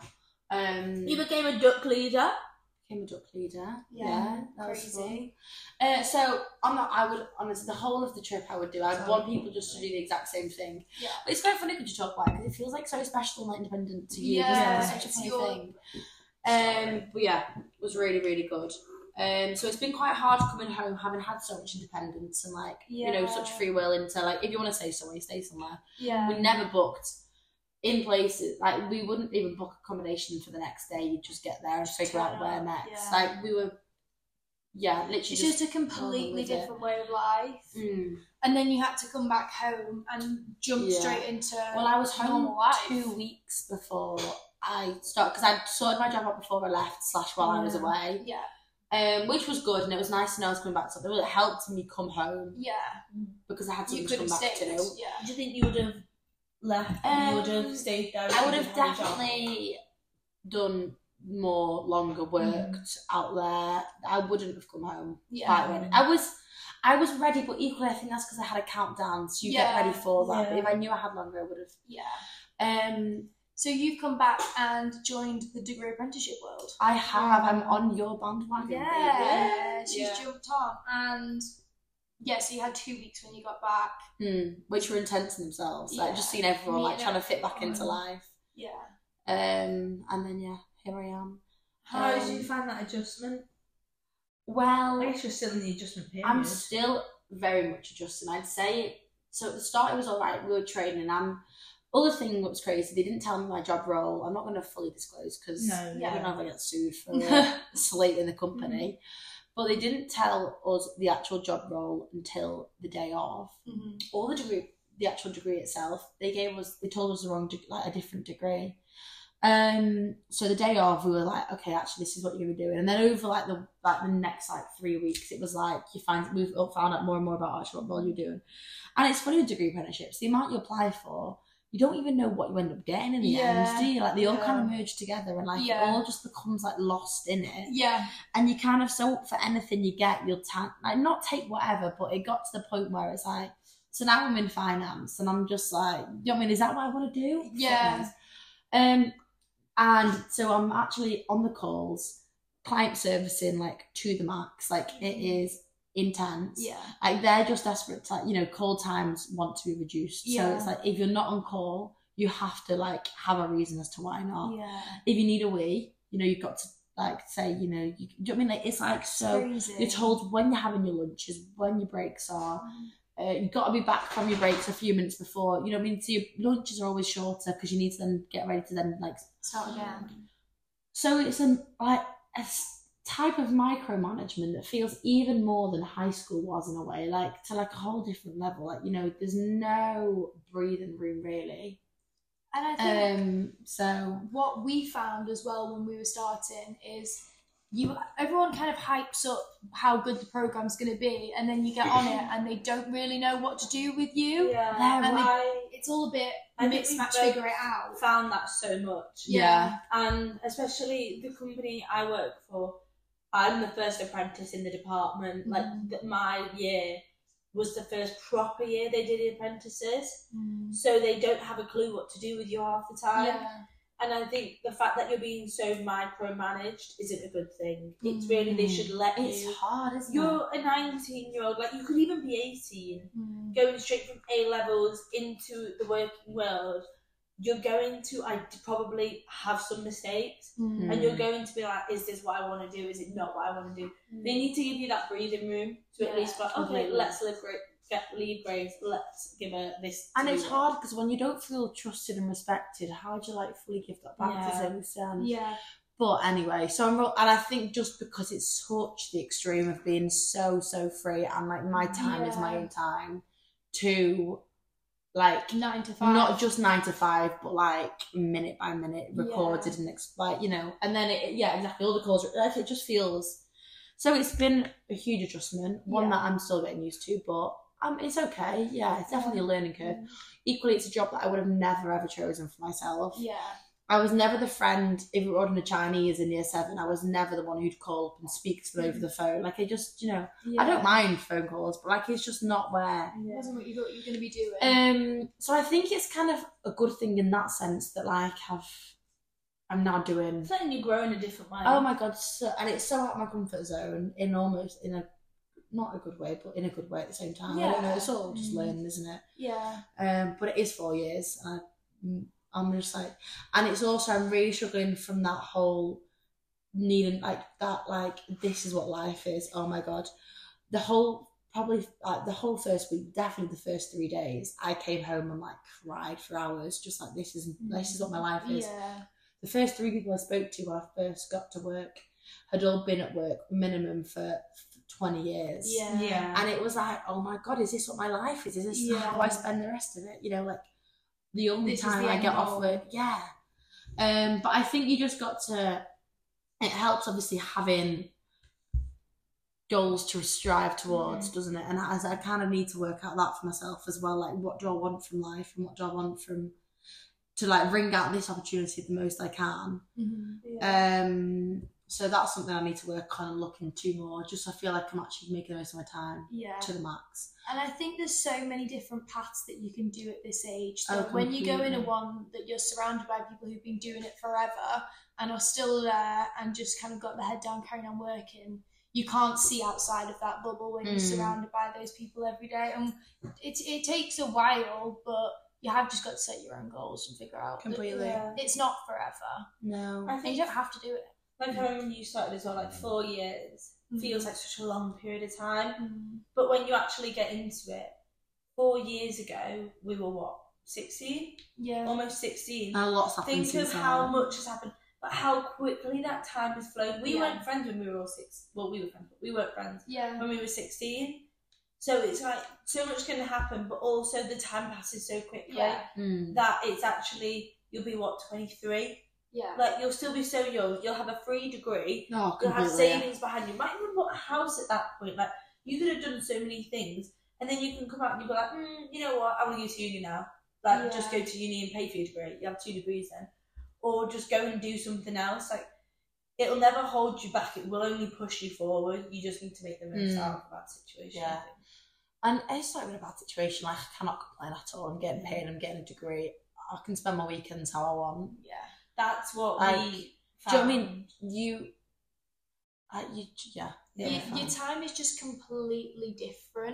[SPEAKER 3] um,
[SPEAKER 1] You became a duck leader.
[SPEAKER 3] became a duck leader.
[SPEAKER 2] Yeah,
[SPEAKER 3] Yeah, that was fun.
[SPEAKER 2] Crazy.
[SPEAKER 3] Uh, so on that, I would honestly the whole of the trip I would do. I'd
[SPEAKER 1] Sorry.
[SPEAKER 3] want people just to do the exact same thing.
[SPEAKER 2] Yeah.
[SPEAKER 3] But it's quite funny because you talk about it because it feels like so special and like independent to you.
[SPEAKER 2] Yeah,
[SPEAKER 3] doesn't it? It's such a
[SPEAKER 2] it's
[SPEAKER 3] funny
[SPEAKER 2] your-
[SPEAKER 3] thing. Um, but yeah, it was really really good. Um, so it's been quite hard coming home, having had so much independence and like you know
[SPEAKER 2] Yeah.
[SPEAKER 3] such free will into like if you want to stay somewhere, you stay somewhere.
[SPEAKER 2] Yeah.
[SPEAKER 3] We never booked in places like we wouldn't even book accommodation for the next day. You'd just get there and figure
[SPEAKER 2] turn
[SPEAKER 3] out where
[SPEAKER 2] up,
[SPEAKER 3] next.
[SPEAKER 2] yeah.
[SPEAKER 3] Like we were, yeah, literally
[SPEAKER 2] It's
[SPEAKER 3] just.
[SPEAKER 2] just a completely
[SPEAKER 3] with it.
[SPEAKER 2] different way of life.
[SPEAKER 3] Mm.
[SPEAKER 2] And then you had to come back home and jump
[SPEAKER 3] Yeah.
[SPEAKER 2] straight into
[SPEAKER 3] Well, I was home
[SPEAKER 2] normal life.
[SPEAKER 3] two weeks before I started because I'd sorted my job out before I left slash while I was
[SPEAKER 2] Yeah.
[SPEAKER 3] away,
[SPEAKER 2] Yeah.
[SPEAKER 3] um, which was good and it was nice to know I was coming back. So it really helped me come home
[SPEAKER 2] Yeah.
[SPEAKER 3] because I had something
[SPEAKER 2] You
[SPEAKER 3] to
[SPEAKER 2] could
[SPEAKER 3] come
[SPEAKER 2] have
[SPEAKER 3] back
[SPEAKER 2] stayed.
[SPEAKER 3] to.
[SPEAKER 2] Yeah.
[SPEAKER 1] Do you think you would have left? you would
[SPEAKER 3] Um,
[SPEAKER 1] have stayed there.
[SPEAKER 3] I would
[SPEAKER 1] if
[SPEAKER 3] have
[SPEAKER 1] you had a job?
[SPEAKER 3] definitely done more longer worked
[SPEAKER 2] Mm.
[SPEAKER 3] out there. I wouldn't have come home
[SPEAKER 2] Yeah.
[SPEAKER 3] quite ready. I was I was ready, but equally I think that's because I had a countdown, so you
[SPEAKER 2] Yeah.
[SPEAKER 3] get ready for that. But
[SPEAKER 1] Yeah.
[SPEAKER 3] if I knew I had longer, I would have.
[SPEAKER 2] Yeah.
[SPEAKER 3] Um,
[SPEAKER 2] So you've come back and joined the degree apprenticeship world.
[SPEAKER 3] I have. I'm on your bandwagon.
[SPEAKER 2] Yeah, she's
[SPEAKER 1] Yeah.
[SPEAKER 2] jumped on, and yeah, so you had two weeks when you got back.
[SPEAKER 3] baby. Mm, which were intense in themselves. Like
[SPEAKER 2] Yeah.
[SPEAKER 3] just seeing everyone like
[SPEAKER 2] Meeting
[SPEAKER 3] trying to fit back into
[SPEAKER 2] everyone.
[SPEAKER 3] life.
[SPEAKER 2] Yeah.
[SPEAKER 3] Um, and then yeah, here I am.
[SPEAKER 1] How did
[SPEAKER 3] Um,
[SPEAKER 1] you find that adjustment?
[SPEAKER 3] Well,
[SPEAKER 1] I guess you're still in the adjustment period.
[SPEAKER 3] I'm still very much adjusting. I'd say so. At the start, it was all right. We were training. I'm. Other thing that was crazy, they didn't tell me my job role. I'm not going to fully disclose because
[SPEAKER 1] No,
[SPEAKER 3] I
[SPEAKER 2] yeah.
[SPEAKER 3] don't know if I get sued for uh, slating the company. But they didn't tell us the actual job role until the day of.
[SPEAKER 2] Mm-hmm.
[SPEAKER 3] Or the degree, the actual degree itself. They gave us, they told us the wrong, de- like a different degree. Um. So the day of, we were like, okay, actually, this is what you're doing. And then over like the like the next like three weeks, it was like you find we've found out more and more about actually what role you're doing. And it's funny with degree apprenticeships, the amount you apply for. You don't even know what you end up getting in the
[SPEAKER 2] Yeah,
[SPEAKER 3] end, do you? Like they all
[SPEAKER 2] yeah.
[SPEAKER 3] kind of merge together, and like
[SPEAKER 2] Yeah.
[SPEAKER 3] it all just becomes like lost in it.
[SPEAKER 2] Yeah.
[SPEAKER 3] And you kind of so up for anything you get, you'll ta- like not take whatever. But it got to the point where it's like, so now I'm in finance, and I'm just like, you know what I mean? Is that what I want to do?
[SPEAKER 2] Yeah.
[SPEAKER 3] Fuck knows. Um, and so I'm actually on the calls, client servicing like to the max. Like it is intense.
[SPEAKER 2] Yeah.
[SPEAKER 3] Like they're just desperate to, like, you know, call times want to be reduced. So
[SPEAKER 2] Yeah.
[SPEAKER 3] it's like if you're not on call, you have to like have a reason as to why not.
[SPEAKER 2] Yeah.
[SPEAKER 3] If you need a wee, you know, you've got to like say, you know, you, do you know what I mean? Like it's like so
[SPEAKER 2] Crazy.
[SPEAKER 3] you're told when you're having your lunches, when your breaks are. Uh, you've got to be back from your breaks a few minutes before. You know what I mean? So your lunches are always shorter because you need to then get ready to then like
[SPEAKER 2] Start again.
[SPEAKER 3] So it's a like a s- type of micromanagement that feels even more than high school was in a way, like to like a whole different level. Like, you know, there's no breathing room really.
[SPEAKER 2] And I think
[SPEAKER 3] Um. So
[SPEAKER 2] what we found as well when we were starting is you everyone kind of hypes up how good the program's going to be, and then you get on it and they don't really know what to do with you.
[SPEAKER 1] Yeah,
[SPEAKER 3] They're
[SPEAKER 1] and
[SPEAKER 2] right.
[SPEAKER 1] I,
[SPEAKER 2] It's all a bit
[SPEAKER 1] I think
[SPEAKER 2] mix
[SPEAKER 1] we
[SPEAKER 2] match
[SPEAKER 1] both
[SPEAKER 2] figure it out.
[SPEAKER 1] found that so much.
[SPEAKER 3] yeah.
[SPEAKER 1] And especially the company I work for, I'm the first apprentice in the department.
[SPEAKER 2] Mm.
[SPEAKER 1] Like th- my year was the first proper year they did apprentices,
[SPEAKER 2] Mm.
[SPEAKER 1] so they don't have a clue what to do with you half the time.
[SPEAKER 2] Yeah.
[SPEAKER 1] And I think the fact that you're being so micromanaged isn't a good thing. It's really, they should let
[SPEAKER 3] It's
[SPEAKER 1] you.
[SPEAKER 3] hard, isn't it?
[SPEAKER 1] You're a nineteen year old, like you could even be eighteen,
[SPEAKER 2] Mm.
[SPEAKER 1] going straight from A levels into the working world. You're going to I probably have some mistakes,
[SPEAKER 2] Mm.
[SPEAKER 1] and you're going to be like, is this what I want to do? Is it not what I want to do? They need to give you that breathing room to at
[SPEAKER 2] Yeah,
[SPEAKER 1] least go, okay,
[SPEAKER 3] completely.
[SPEAKER 1] let's live great, get leave Grace, let's give her this.
[SPEAKER 3] And
[SPEAKER 1] to
[SPEAKER 3] it's
[SPEAKER 1] do.
[SPEAKER 3] hard because when you don't feel trusted and respected, how do you like fully give that back
[SPEAKER 1] Yeah.
[SPEAKER 3] to Zoe Sen?
[SPEAKER 2] Yeah.
[SPEAKER 3] But anyway, so I'm real, and I think just because it's such the extreme of being so so free and like my time is my
[SPEAKER 2] Yeah.
[SPEAKER 3] own time, to like
[SPEAKER 2] Nine to five.
[SPEAKER 3] not just nine to five, but like minute by minute recorded
[SPEAKER 2] Yeah.
[SPEAKER 3] and ex- like you know, and then it, yeah, exactly all the calls. Like it just feels. So it's been a huge adjustment, one
[SPEAKER 2] Yeah.
[SPEAKER 3] that I'm still getting used to, but um, it's okay. Yeah, it's definitely a learning curve.
[SPEAKER 2] Mm.
[SPEAKER 3] Equally, it's a job that I would have never ever chosen for myself.
[SPEAKER 2] Yeah.
[SPEAKER 3] I was never the friend, if we were ordering a Chinese in year seven, I was never the one who'd call up and speak to them over the phone. Like, I just, you know,
[SPEAKER 2] Yeah.
[SPEAKER 3] I don't mind phone calls, but like, it's just not where.
[SPEAKER 2] It wasn't what you thought you were going to be doing.
[SPEAKER 3] Um, so I think it's kind of a good thing in that sense that, like, I've, I'm now doing.
[SPEAKER 1] It's letting you grow in a different way.
[SPEAKER 3] Oh my God, so, and it's so out of my comfort zone in almost, in a, not a good way, but in a good way at the same time. I don't know,
[SPEAKER 2] Yeah.
[SPEAKER 3] it's all just
[SPEAKER 2] Mm.
[SPEAKER 3] learning, isn't it?
[SPEAKER 2] yeah.
[SPEAKER 3] Um, but it is four years. And I, I'm just like, and it's also I'm really struggling from that whole needing like that like this is what life is. Oh my God, the whole probably like the whole first week, definitely the first three days, I came home and like cried for hours, just like this is this is what my life is.
[SPEAKER 2] Yeah.
[SPEAKER 3] The first three people I spoke to when I first got to work had all been at work minimum for twenty years.
[SPEAKER 2] Yeah.
[SPEAKER 1] Yeah.
[SPEAKER 3] And it was like, oh my God, is this what my life is? Is this
[SPEAKER 2] Yeah.
[SPEAKER 3] how I spend the rest of it? You know, like the only
[SPEAKER 2] This is
[SPEAKER 3] time
[SPEAKER 2] the
[SPEAKER 3] I
[SPEAKER 2] end
[SPEAKER 3] get off
[SPEAKER 2] goal.
[SPEAKER 3] work. Yeah. Um, but I think you just got to, it helps obviously having goals to strive towards, doesn't it? And as I kind of need to work out that for myself as well. Like, what do I want from life and what do I want from, to like wring out this opportunity the most I can.
[SPEAKER 2] Mhm.
[SPEAKER 1] Yeah.
[SPEAKER 3] Um, so that's something I need to work on and look into more. Just so I feel like I'm actually making the most of my time
[SPEAKER 2] Yeah.
[SPEAKER 3] to the max.
[SPEAKER 2] And I think there's so many different paths that you can do at this age.
[SPEAKER 3] Oh,
[SPEAKER 2] That when you go in a
[SPEAKER 3] completely.
[SPEAKER 2] one that you're surrounded by people who've been doing it forever and are still there and just kind of got their head down, carrying on working, you can't see outside of that bubble when you're
[SPEAKER 3] Mm.
[SPEAKER 2] surrounded by those people every day. And it it takes a while, but you have just got to set your own goals and figure out that
[SPEAKER 3] Completely.
[SPEAKER 1] Yeah.
[SPEAKER 2] it's not forever.
[SPEAKER 3] No.
[SPEAKER 1] I
[SPEAKER 2] And
[SPEAKER 1] think
[SPEAKER 2] you don't have to do it.
[SPEAKER 1] like I remember when you started as well, like four years
[SPEAKER 2] Mm.
[SPEAKER 1] feels like such a long period of time.
[SPEAKER 2] Mm.
[SPEAKER 1] But when you actually get into it, four years ago we were what, sixteen?
[SPEAKER 2] Yeah.
[SPEAKER 1] Almost sixteen.
[SPEAKER 3] And a lot's happened
[SPEAKER 1] Think of
[SPEAKER 3] since
[SPEAKER 1] how
[SPEAKER 3] then.
[SPEAKER 1] much has happened, but how quickly that time has flown. We
[SPEAKER 2] Yeah.
[SPEAKER 1] weren't friends when we were all six. Well, we were friends, but we weren't friends
[SPEAKER 2] Yeah.
[SPEAKER 1] when we were sixteen. So it's like so much can happen, but also the time passes so quickly
[SPEAKER 2] Yeah.
[SPEAKER 3] Mm.
[SPEAKER 1] that it's actually you'll be what, twenty-three.
[SPEAKER 2] Yeah.
[SPEAKER 1] Like you'll still be so young. You'll have a free degree.
[SPEAKER 3] Oh,
[SPEAKER 1] You'll have
[SPEAKER 3] completely.
[SPEAKER 1] savings behind you. You might even bought a house at that point. Like you could have done so many things, and then you can come out and you be like, mm, you know what? I want to go to uni now. Like
[SPEAKER 2] Yeah.
[SPEAKER 1] just go to uni and pay for your degree. You have two degrees then, or just go and do something else. Like it'll never hold you back. It will only push you forward. You just need to make the most
[SPEAKER 3] Mm.
[SPEAKER 1] out of that situation.
[SPEAKER 3] Yeah. And it's not even a bad situation. Like, I cannot complain at all. I'm getting paid. I'm getting a degree. I can spend my weekends how I want.
[SPEAKER 1] Yeah, that's what
[SPEAKER 3] Like,
[SPEAKER 1] we.
[SPEAKER 3] Do you know what I mean?
[SPEAKER 1] found.
[SPEAKER 3] You, uh, you, yeah.
[SPEAKER 1] Yeah.
[SPEAKER 2] Your,
[SPEAKER 3] fine.
[SPEAKER 2] your time is just completely different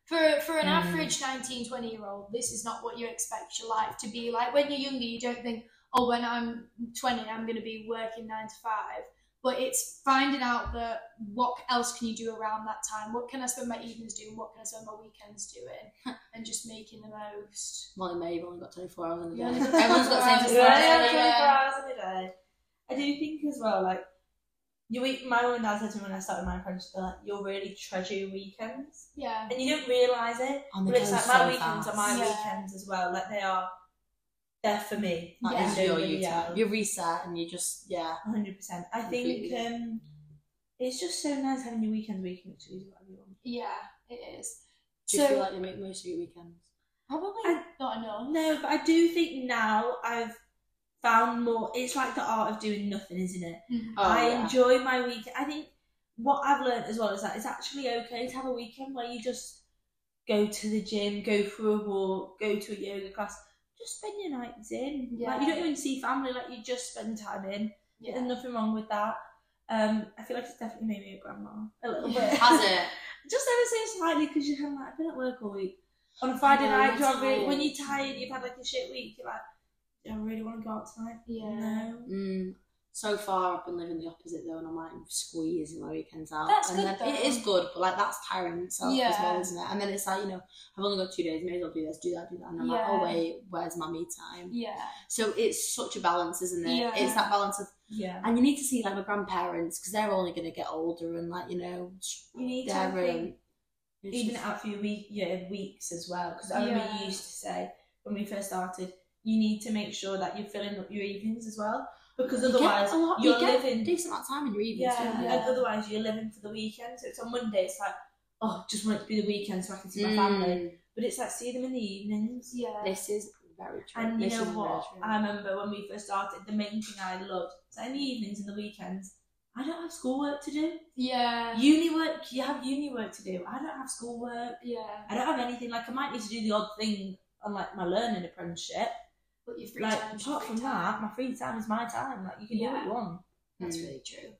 [SPEAKER 2] For for an
[SPEAKER 3] Mm.
[SPEAKER 2] average nineteen, twenty year old, this is not what you expect your life to be like. When you're younger, you don't think, oh, when I'm twenty, I'm going to be working nine to five. But it's finding out that what else can you do around that time? What can I spend my evenings doing? What can I spend my weekends doing? And just making the most.
[SPEAKER 3] Well, in May, you've only got twenty-four hours in a day.
[SPEAKER 2] Yeah,
[SPEAKER 3] Everyone's got the same
[SPEAKER 2] twenty-four hours.
[SPEAKER 1] Yeah,
[SPEAKER 3] thing.
[SPEAKER 1] twenty-four
[SPEAKER 2] Yeah.
[SPEAKER 1] hours in a day. I do think as well, like, your week, my mum and dad said to me when I started my apprenticeship, they're like, you'll really treasure your weekends.
[SPEAKER 2] Yeah.
[SPEAKER 1] And you don't realise it.
[SPEAKER 3] And they
[SPEAKER 1] But it's
[SPEAKER 3] go
[SPEAKER 1] like
[SPEAKER 3] so
[SPEAKER 1] my weekends
[SPEAKER 3] fast.
[SPEAKER 1] are my
[SPEAKER 2] Yeah.
[SPEAKER 1] weekends as well. Like, they are, they're for me.
[SPEAKER 3] That
[SPEAKER 2] Yeah.
[SPEAKER 3] is your
[SPEAKER 1] Nobody
[SPEAKER 3] you time.
[SPEAKER 1] else.
[SPEAKER 3] You reset and you just, yeah.
[SPEAKER 1] one hundred percent. I think
[SPEAKER 3] Completely.
[SPEAKER 1] um, it's just so nice having your weekends where you can literally do whatever you want.
[SPEAKER 2] Yeah, it is.
[SPEAKER 3] Do
[SPEAKER 2] So
[SPEAKER 3] you feel like you make most of your weekends?
[SPEAKER 2] probably
[SPEAKER 1] I-
[SPEAKER 2] not enough.
[SPEAKER 1] No, but I do think now I've found more. It's like the art of doing nothing, isn't it?
[SPEAKER 2] Mhm.
[SPEAKER 3] Oh,
[SPEAKER 1] I
[SPEAKER 3] yeah.
[SPEAKER 1] enjoy my weekend. I think what I've learned as well is that it's actually okay to have a weekend where you just go to the gym, go for a walk, go to a yoga class. Just spend your nights in.
[SPEAKER 2] Yeah.
[SPEAKER 1] Like, you don't even see family. Like, you just spend time in.
[SPEAKER 2] Yeah.
[SPEAKER 1] There's nothing wrong with that. Um, I feel like it's definitely made me a grandma a little bit.
[SPEAKER 3] Has it?
[SPEAKER 1] Just ever so slightly, because you're kind of like, I've been at work all week. On a Friday
[SPEAKER 3] know,
[SPEAKER 1] night,
[SPEAKER 3] you're
[SPEAKER 1] do I really, when
[SPEAKER 3] tired.
[SPEAKER 1] you're tired, you've had like a shit week, you're like, do I really want to go out tonight?
[SPEAKER 2] Yeah.
[SPEAKER 1] No.
[SPEAKER 3] Mm. So far, I've been living the opposite though, and I'm like squeezing my weekends out.
[SPEAKER 2] That's
[SPEAKER 3] and
[SPEAKER 2] good,
[SPEAKER 3] then
[SPEAKER 2] though.
[SPEAKER 3] it is good, but like that's tiring in itself as
[SPEAKER 2] Yeah.
[SPEAKER 3] well, isn't it? And then it's like, you know, I've only got two days, may as well do this, do that, do that, and I'm like,
[SPEAKER 2] Yeah.
[SPEAKER 3] oh wait, where's my me time?
[SPEAKER 2] Yeah.
[SPEAKER 3] So it's such a balance, isn't it?
[SPEAKER 2] Yeah.
[SPEAKER 3] It's that balance of,
[SPEAKER 1] Yeah.
[SPEAKER 3] and you need to see like my grandparents because they're only going to get older, and like you know,
[SPEAKER 1] You need to,
[SPEAKER 3] they're
[SPEAKER 1] I think,
[SPEAKER 3] um, it's
[SPEAKER 1] even
[SPEAKER 3] just-
[SPEAKER 1] out for your week, yeah, weeks as well. Because I remember
[SPEAKER 2] Yeah.
[SPEAKER 1] you used to say when we first started, you need to make sure that you're filling up your evenings as well. Because
[SPEAKER 3] you get
[SPEAKER 1] otherwise,
[SPEAKER 3] a lot,
[SPEAKER 1] you're
[SPEAKER 3] you get
[SPEAKER 1] living.
[SPEAKER 3] a decent amount of time in your evenings.
[SPEAKER 1] Yeah,
[SPEAKER 3] don't you?
[SPEAKER 2] Yeah.
[SPEAKER 1] and otherwise you're living for the weekend. So it's on Monday, it's like, oh, just want it to be the weekend so I can see my family.
[SPEAKER 3] Mm.
[SPEAKER 1] But it's like, see them in the evenings.
[SPEAKER 2] Yeah.
[SPEAKER 3] This is very true.
[SPEAKER 1] And you
[SPEAKER 3] This
[SPEAKER 1] know
[SPEAKER 3] is very
[SPEAKER 1] what?
[SPEAKER 3] true.
[SPEAKER 1] I remember when we first started, the main thing I loved, so in the evenings and the weekends, I don't have schoolwork to do.
[SPEAKER 2] Yeah.
[SPEAKER 1] Uni work, you have uni work to do. I don't have schoolwork.
[SPEAKER 2] Yeah.
[SPEAKER 1] I don't have anything. Like, I might need to do the odd thing on like my learning apprenticeship.
[SPEAKER 2] But your free
[SPEAKER 1] Like,
[SPEAKER 2] time is your
[SPEAKER 1] apart
[SPEAKER 2] free
[SPEAKER 1] from
[SPEAKER 2] time.
[SPEAKER 1] that, my free time is my time. Like, you can do
[SPEAKER 2] Yeah.
[SPEAKER 1] what you want.
[SPEAKER 2] That's
[SPEAKER 3] Mm.
[SPEAKER 2] really true.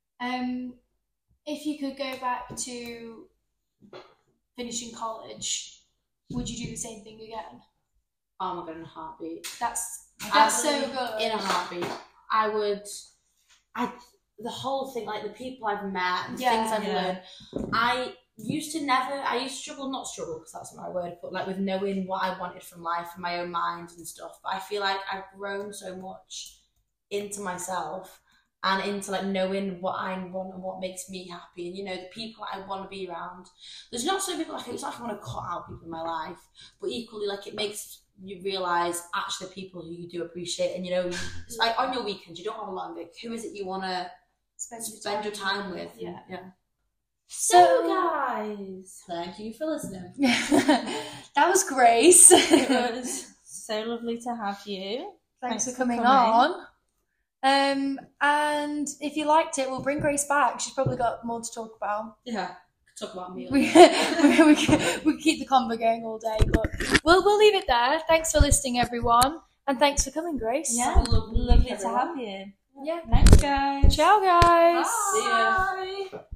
[SPEAKER 2] Um, if you could go back to finishing college, would you do the same thing again?
[SPEAKER 3] Oh my god, in a heartbeat.
[SPEAKER 2] That's that's so
[SPEAKER 3] Absolutely,
[SPEAKER 2] good.
[SPEAKER 3] In a heartbeat. I would, I, the whole thing, like the people I've met, the
[SPEAKER 2] Yeah.
[SPEAKER 3] things I've
[SPEAKER 1] Yeah.
[SPEAKER 3] learned. I used to never, I used to struggle, not struggle because that's not my word, but like with knowing what I wanted from life and my own mind and stuff. But I feel like I've grown so much into myself and into like knowing what I want and what makes me happy, and you know the people I want to be around. There's not so people like it's like I want to cut out people in my life, but equally like it makes you realise actually the people who you do appreciate, and you know it's like on your weekends you don't have a lot of like who is it you want to
[SPEAKER 2] spend your
[SPEAKER 3] spend
[SPEAKER 2] time,
[SPEAKER 3] your time with.
[SPEAKER 2] Yeah.
[SPEAKER 3] yeah.
[SPEAKER 1] So, guys,
[SPEAKER 3] Thank you for listening.
[SPEAKER 2] that was Grace.
[SPEAKER 1] it was so lovely to have you.
[SPEAKER 2] Thanks,
[SPEAKER 1] Thanks
[SPEAKER 2] for
[SPEAKER 1] for
[SPEAKER 2] coming,
[SPEAKER 1] coming.
[SPEAKER 2] on. Um, and if you liked it, we'll bring Grace back. She's probably got more to talk about.
[SPEAKER 3] Yeah, talk about me.
[SPEAKER 2] We we, we, can, we can keep the convo going all day, but we'll we'll leave it there. Thanks for listening, everyone, and thanks for coming, Grace.
[SPEAKER 1] Yeah,
[SPEAKER 3] Have a lovely
[SPEAKER 1] lovely
[SPEAKER 3] week,
[SPEAKER 1] to
[SPEAKER 3] everyone.
[SPEAKER 1] have you.
[SPEAKER 2] Yeah.
[SPEAKER 1] Thanks, guys.
[SPEAKER 2] Ciao, guys.
[SPEAKER 3] Bye.
[SPEAKER 1] Bye.